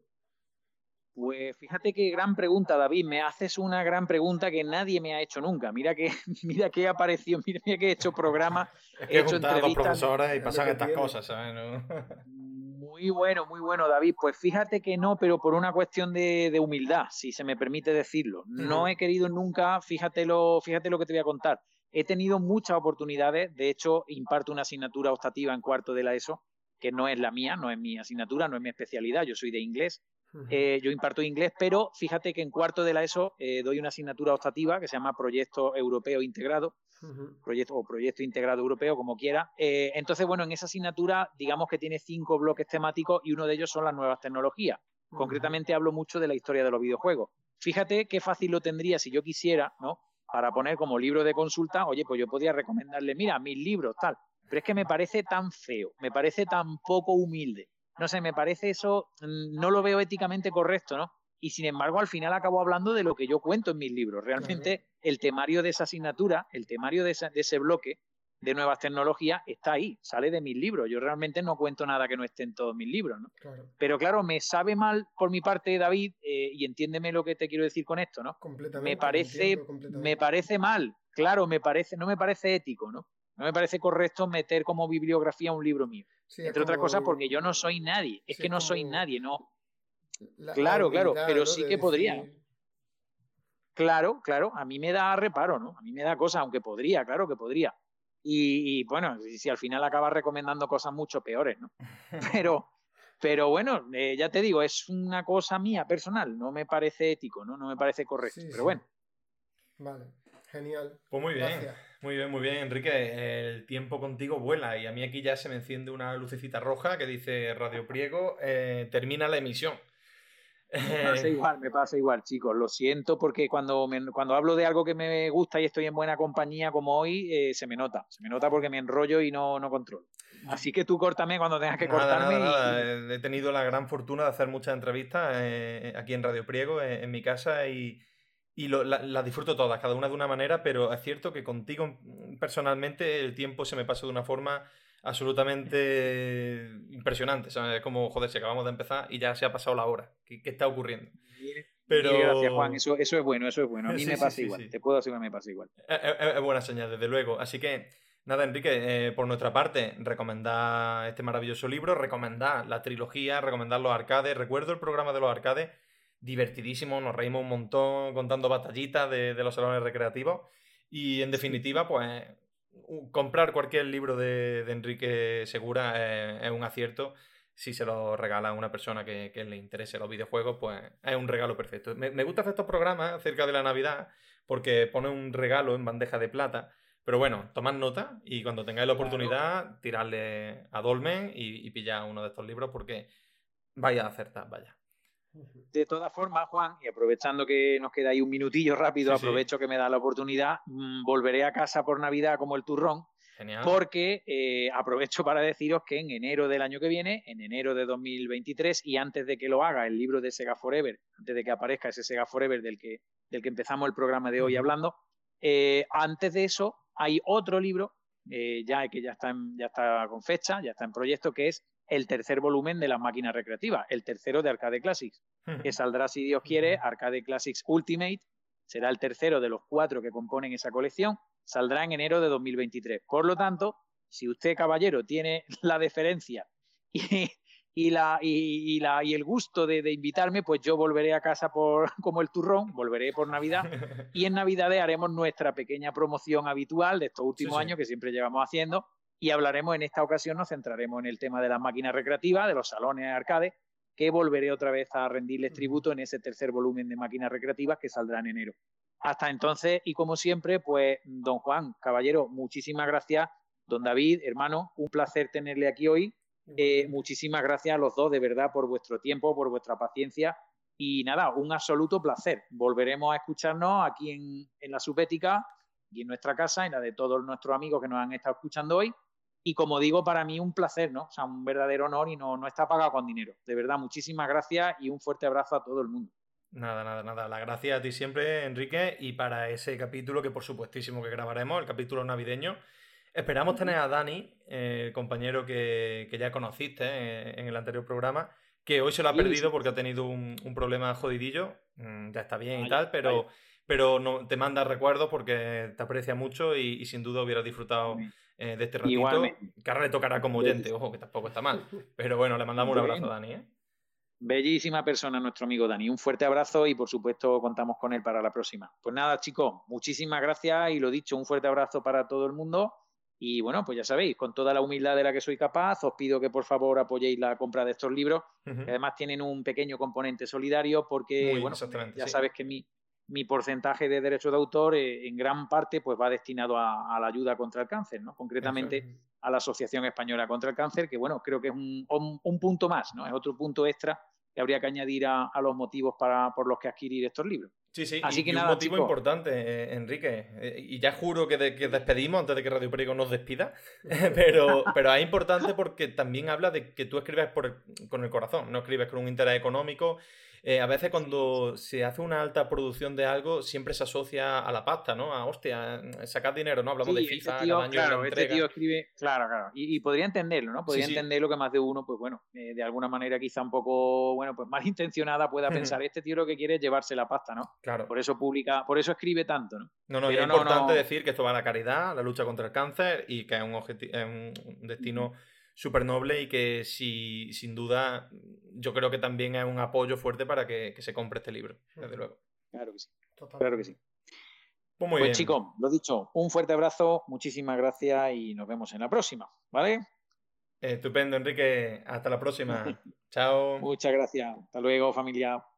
Pues fíjate qué gran pregunta, David. Me haces una gran pregunta que nadie me ha hecho nunca. Mira que, mira que he aparecido, mira que he hecho programas, es que he hecho entrevistas. Dos profesores y pasan estas tiene. cosas, ¿sabes? ¿No? Muy bueno, muy bueno, David. Pues fíjate que no, pero por una cuestión de, de humildad, si se me permite decirlo. No uh-huh. he querido nunca, fíjate lo, fíjate lo que te voy a contar. He tenido muchas oportunidades. De hecho, imparto una asignatura optativa en cuarto de la ESO, que no es la mía, no es mi asignatura, no es mi especialidad. Yo soy de inglés. Eh, yo imparto inglés, pero fíjate que en cuarto de la ESO eh, doy una asignatura optativa que se llama Proyecto Europeo Integrado, uh-huh. proyecto, o Proyecto Integrado Europeo, como quiera. Eh, entonces, bueno, en esa asignatura, digamos que tiene cinco bloques temáticos y uno de ellos son las nuevas tecnologías. Uh-huh. Concretamente hablo mucho de la historia de los videojuegos. Fíjate qué fácil lo tendría si yo quisiera, ¿no? Para poner como libro de consulta, oye, pues yo podría recomendarle, mira, mis libros, tal. Pero es que me parece tan feo, me parece tan poco humilde. No sé, me parece eso, no lo veo éticamente correcto, ¿no? Y sin embargo, al final acabo hablando de lo que yo cuento en mis libros. Realmente, claro. El temario de esa asignatura, el temario de, esa, de ese bloque de nuevas tecnologías está ahí, sale de mis libros. Yo realmente no cuento nada que no esté en todos mis libros, ¿no? Claro. Pero claro, me sabe mal por mi parte, David, eh, y entiéndeme lo que te quiero decir con esto, ¿no? Completamente. Me parece, entiendo, completamente. me parece mal, claro, me parece, no me parece ético, ¿no? No me parece correcto meter como bibliografía un libro mío. Sí, entre como... otras cosas porque yo no soy nadie. Es sí, que no como... soy nadie, ¿no? La, claro, la humildad, claro, pero ¿no? sí de que decir... podría. Claro, claro, a mí me da reparo, ¿no? A mí me da cosa, aunque podría, claro que podría. Y, y bueno, si, si al final acabas recomendando cosas mucho peores, ¿no? Pero, pero bueno, eh, ya te digo, es una cosa mía personal, no me parece ético, ¿no? No me parece correcto, sí, pero sí. bueno. Vale, genial. Pues muy bien. Gracias. Muy bien, muy bien, Enrique. El tiempo contigo vuela y a mí aquí ya se me enciende una lucecita roja que dice Radio Priego, eh, termina la emisión. Me pasa igual, me pasa igual, chicos. Lo siento porque cuando, me, cuando hablo de algo que me gusta y estoy en buena compañía como hoy, eh, se me nota. Se me nota porque me enrollo y no, no controlo. Así que tú córtame cuando tengas que Nada, cortarme. nada, y... nada. He tenido la gran fortuna de hacer muchas entrevistas eh, aquí en Radio Priego, eh, en mi casa, y, y lo, la, las disfruto todas, cada una de una manera, pero es cierto que contigo personalmente el tiempo se me pasa de una forma absolutamente impresionante. O sea, es como, joder, si acabamos de empezar y ya se ha pasado la hora. ¿Qué, qué está ocurriendo? Pero... Mil gracias, Juan. Eso, eso es bueno, eso es bueno. A mí sí, me pasa sí, sí, igual. sí. Te puedo asegurar que me pasa igual. Es, es, es buena señal, desde luego. Así que, nada, Enrique, eh, por nuestra parte, recomendar este maravilloso libro, recomendar la trilogía, recomendar los arcades. Recuerdo el programa de los arcades, divertidísimo, nos reímos un montón contando batallitas de, de los salones recreativos. Y, en definitiva, pues, comprar cualquier libro de, de Enrique Segura eh, es un acierto. Si se lo regala a una persona que, que le interese los videojuegos, pues es un regalo perfecto. Me, me gusta hacer estos programas acerca de la Navidad porque pone un regalo en bandeja de plata. Pero bueno, tomad nota y cuando tengáis la oportunidad, claro, tirarle a Dolmen y, y pillar uno de estos libros porque vaya a acertar, vaya. De todas formas, Juan, y aprovechando que nos queda ahí un minutillo rápido, sí, aprovecho sí. que me da la oportunidad, mmm, volveré a casa por Navidad como el turrón. Genial. Porque eh, aprovecho para deciros que en enero del año que viene, en enero de dos mil veintitrés, y antes de que lo haga el libro de Sega Forever, antes de que aparezca ese Sega Forever del que, del que empezamos el programa de hoy uh-huh. hablando, eh, antes de eso hay otro libro, eh, ya que ya está, en, ya está con fecha, ya está en proyecto, que es el tercer volumen de las máquinas recreativas, el tercero de Arcade Classics, uh-huh. que saldrá, si Dios quiere, Arcade Classics Ultimate, será el tercero de los cuatro que componen esa colección, saldrá en enero de dos mil veintitrés. Por lo tanto, si usted, caballero, tiene la deferencia y, y, la, y, y, la, y el gusto de, de invitarme, pues yo volveré a casa por, como el turrón, volveré por Navidad, y en Navidades haremos nuestra pequeña promoción habitual de estos últimos sí, sí. años que siempre llevamos haciendo, y hablaremos, en esta ocasión nos centraremos en el tema de las máquinas recreativas, de los salones arcade, que volveré otra vez a rendirles tributo en ese tercer volumen de máquinas recreativas que saldrá en enero. Hasta entonces, y como siempre, pues, don Juan, caballero, muchísimas gracias. Don David, hermano, un placer tenerle aquí hoy. Eh, muchísimas gracias a los dos, de verdad, por vuestro tiempo, por vuestra paciencia. Y nada, un absoluto placer. Volveremos a escucharnos aquí en, en la Subética y en nuestra casa, en la de todos nuestros amigos que nos han estado escuchando hoy. Y como digo, para mí un placer, ¿no? O sea, un verdadero honor y no, no está pagado con dinero. De verdad, muchísimas gracias y un fuerte abrazo a todo el mundo. Nada, nada, nada. La gracia a ti siempre, Enrique, y para ese capítulo que por supuestísimo que grabaremos, el capítulo navideño, esperamos tener a Dani, eh, el compañero que, que ya conociste eh, en el anterior programa, que hoy se lo ha perdido porque ha tenido un, un problema jodidillo, mm, ya está bien y tal, pero, pero no, te manda recuerdos porque te aprecia mucho y, y sin duda hubiera disfrutado eh, de este ratito. Igualmente. Que ahora le tocará como oyente, ojo, que tampoco está mal, pero bueno, le mandamos un abrazo a Dani, ¿eh? Bellísima persona nuestro amigo Dani, un fuerte abrazo y por supuesto contamos con él para la próxima. Pues nada, chicos, muchísimas gracias y lo dicho, un fuerte abrazo para todo el mundo y bueno, pues ya sabéis, con toda la humildad de la que soy capaz, os pido que por favor apoyéis la compra de estos libros, uh-huh. que además tienen un pequeño componente solidario porque, Muy bueno, ya sí. sabes que mi, mi porcentaje de derechos de autor eh, en gran parte pues va destinado a, a la ayuda contra el cáncer, ¿no? Concretamente uh-huh. a la Asociación Española contra el Cáncer, que bueno, creo que es un, un, un punto más, ¿no? Es otro punto extra que habría que añadir a, a los motivos para, por los que adquirir estos libros. Sí, sí, Así y, que y nada, un motivo chicos. importante, eh, Enrique, eh, y ya juro que, de, que despedimos antes de que Radio Perico nos despida, pero, pero es importante porque también habla de que tú escribes por el, con el corazón, no escribes con un interés económico. Eh, a veces cuando se hace una alta producción de algo siempre se asocia a la pasta, ¿no? A hostia, sacar dinero, ¿no? Hablamos sí, de FIFA, este tío, cada año claro, una este entrega. tío escribe, claro, claro, y, y podría entenderlo, ¿no? Podría sí, sí. entenderlo que más de uno, pues bueno, eh, de alguna manera quizá un poco, bueno, pues malintencionada pueda pensar, este tío lo que quiere es llevarse la pasta, ¿no? Claro. Por eso publica, por eso escribe tanto, ¿no? No, no, Pero es no, importante no... decir que esto va a la caridad, la lucha contra el cáncer y que es un, objeti- es un destino uh-huh. súper noble y que si, sin duda yo creo que también es un apoyo fuerte para que, que se compre este libro, desde luego. Claro que sí, Total. claro que sí. Pues muy pues bien. chicos, lo dicho, un fuerte abrazo, muchísimas gracias y nos vemos en la próxima, ¿vale? Estupendo, Enrique. Hasta la próxima. Chao. Muchas gracias. Hasta luego, familia.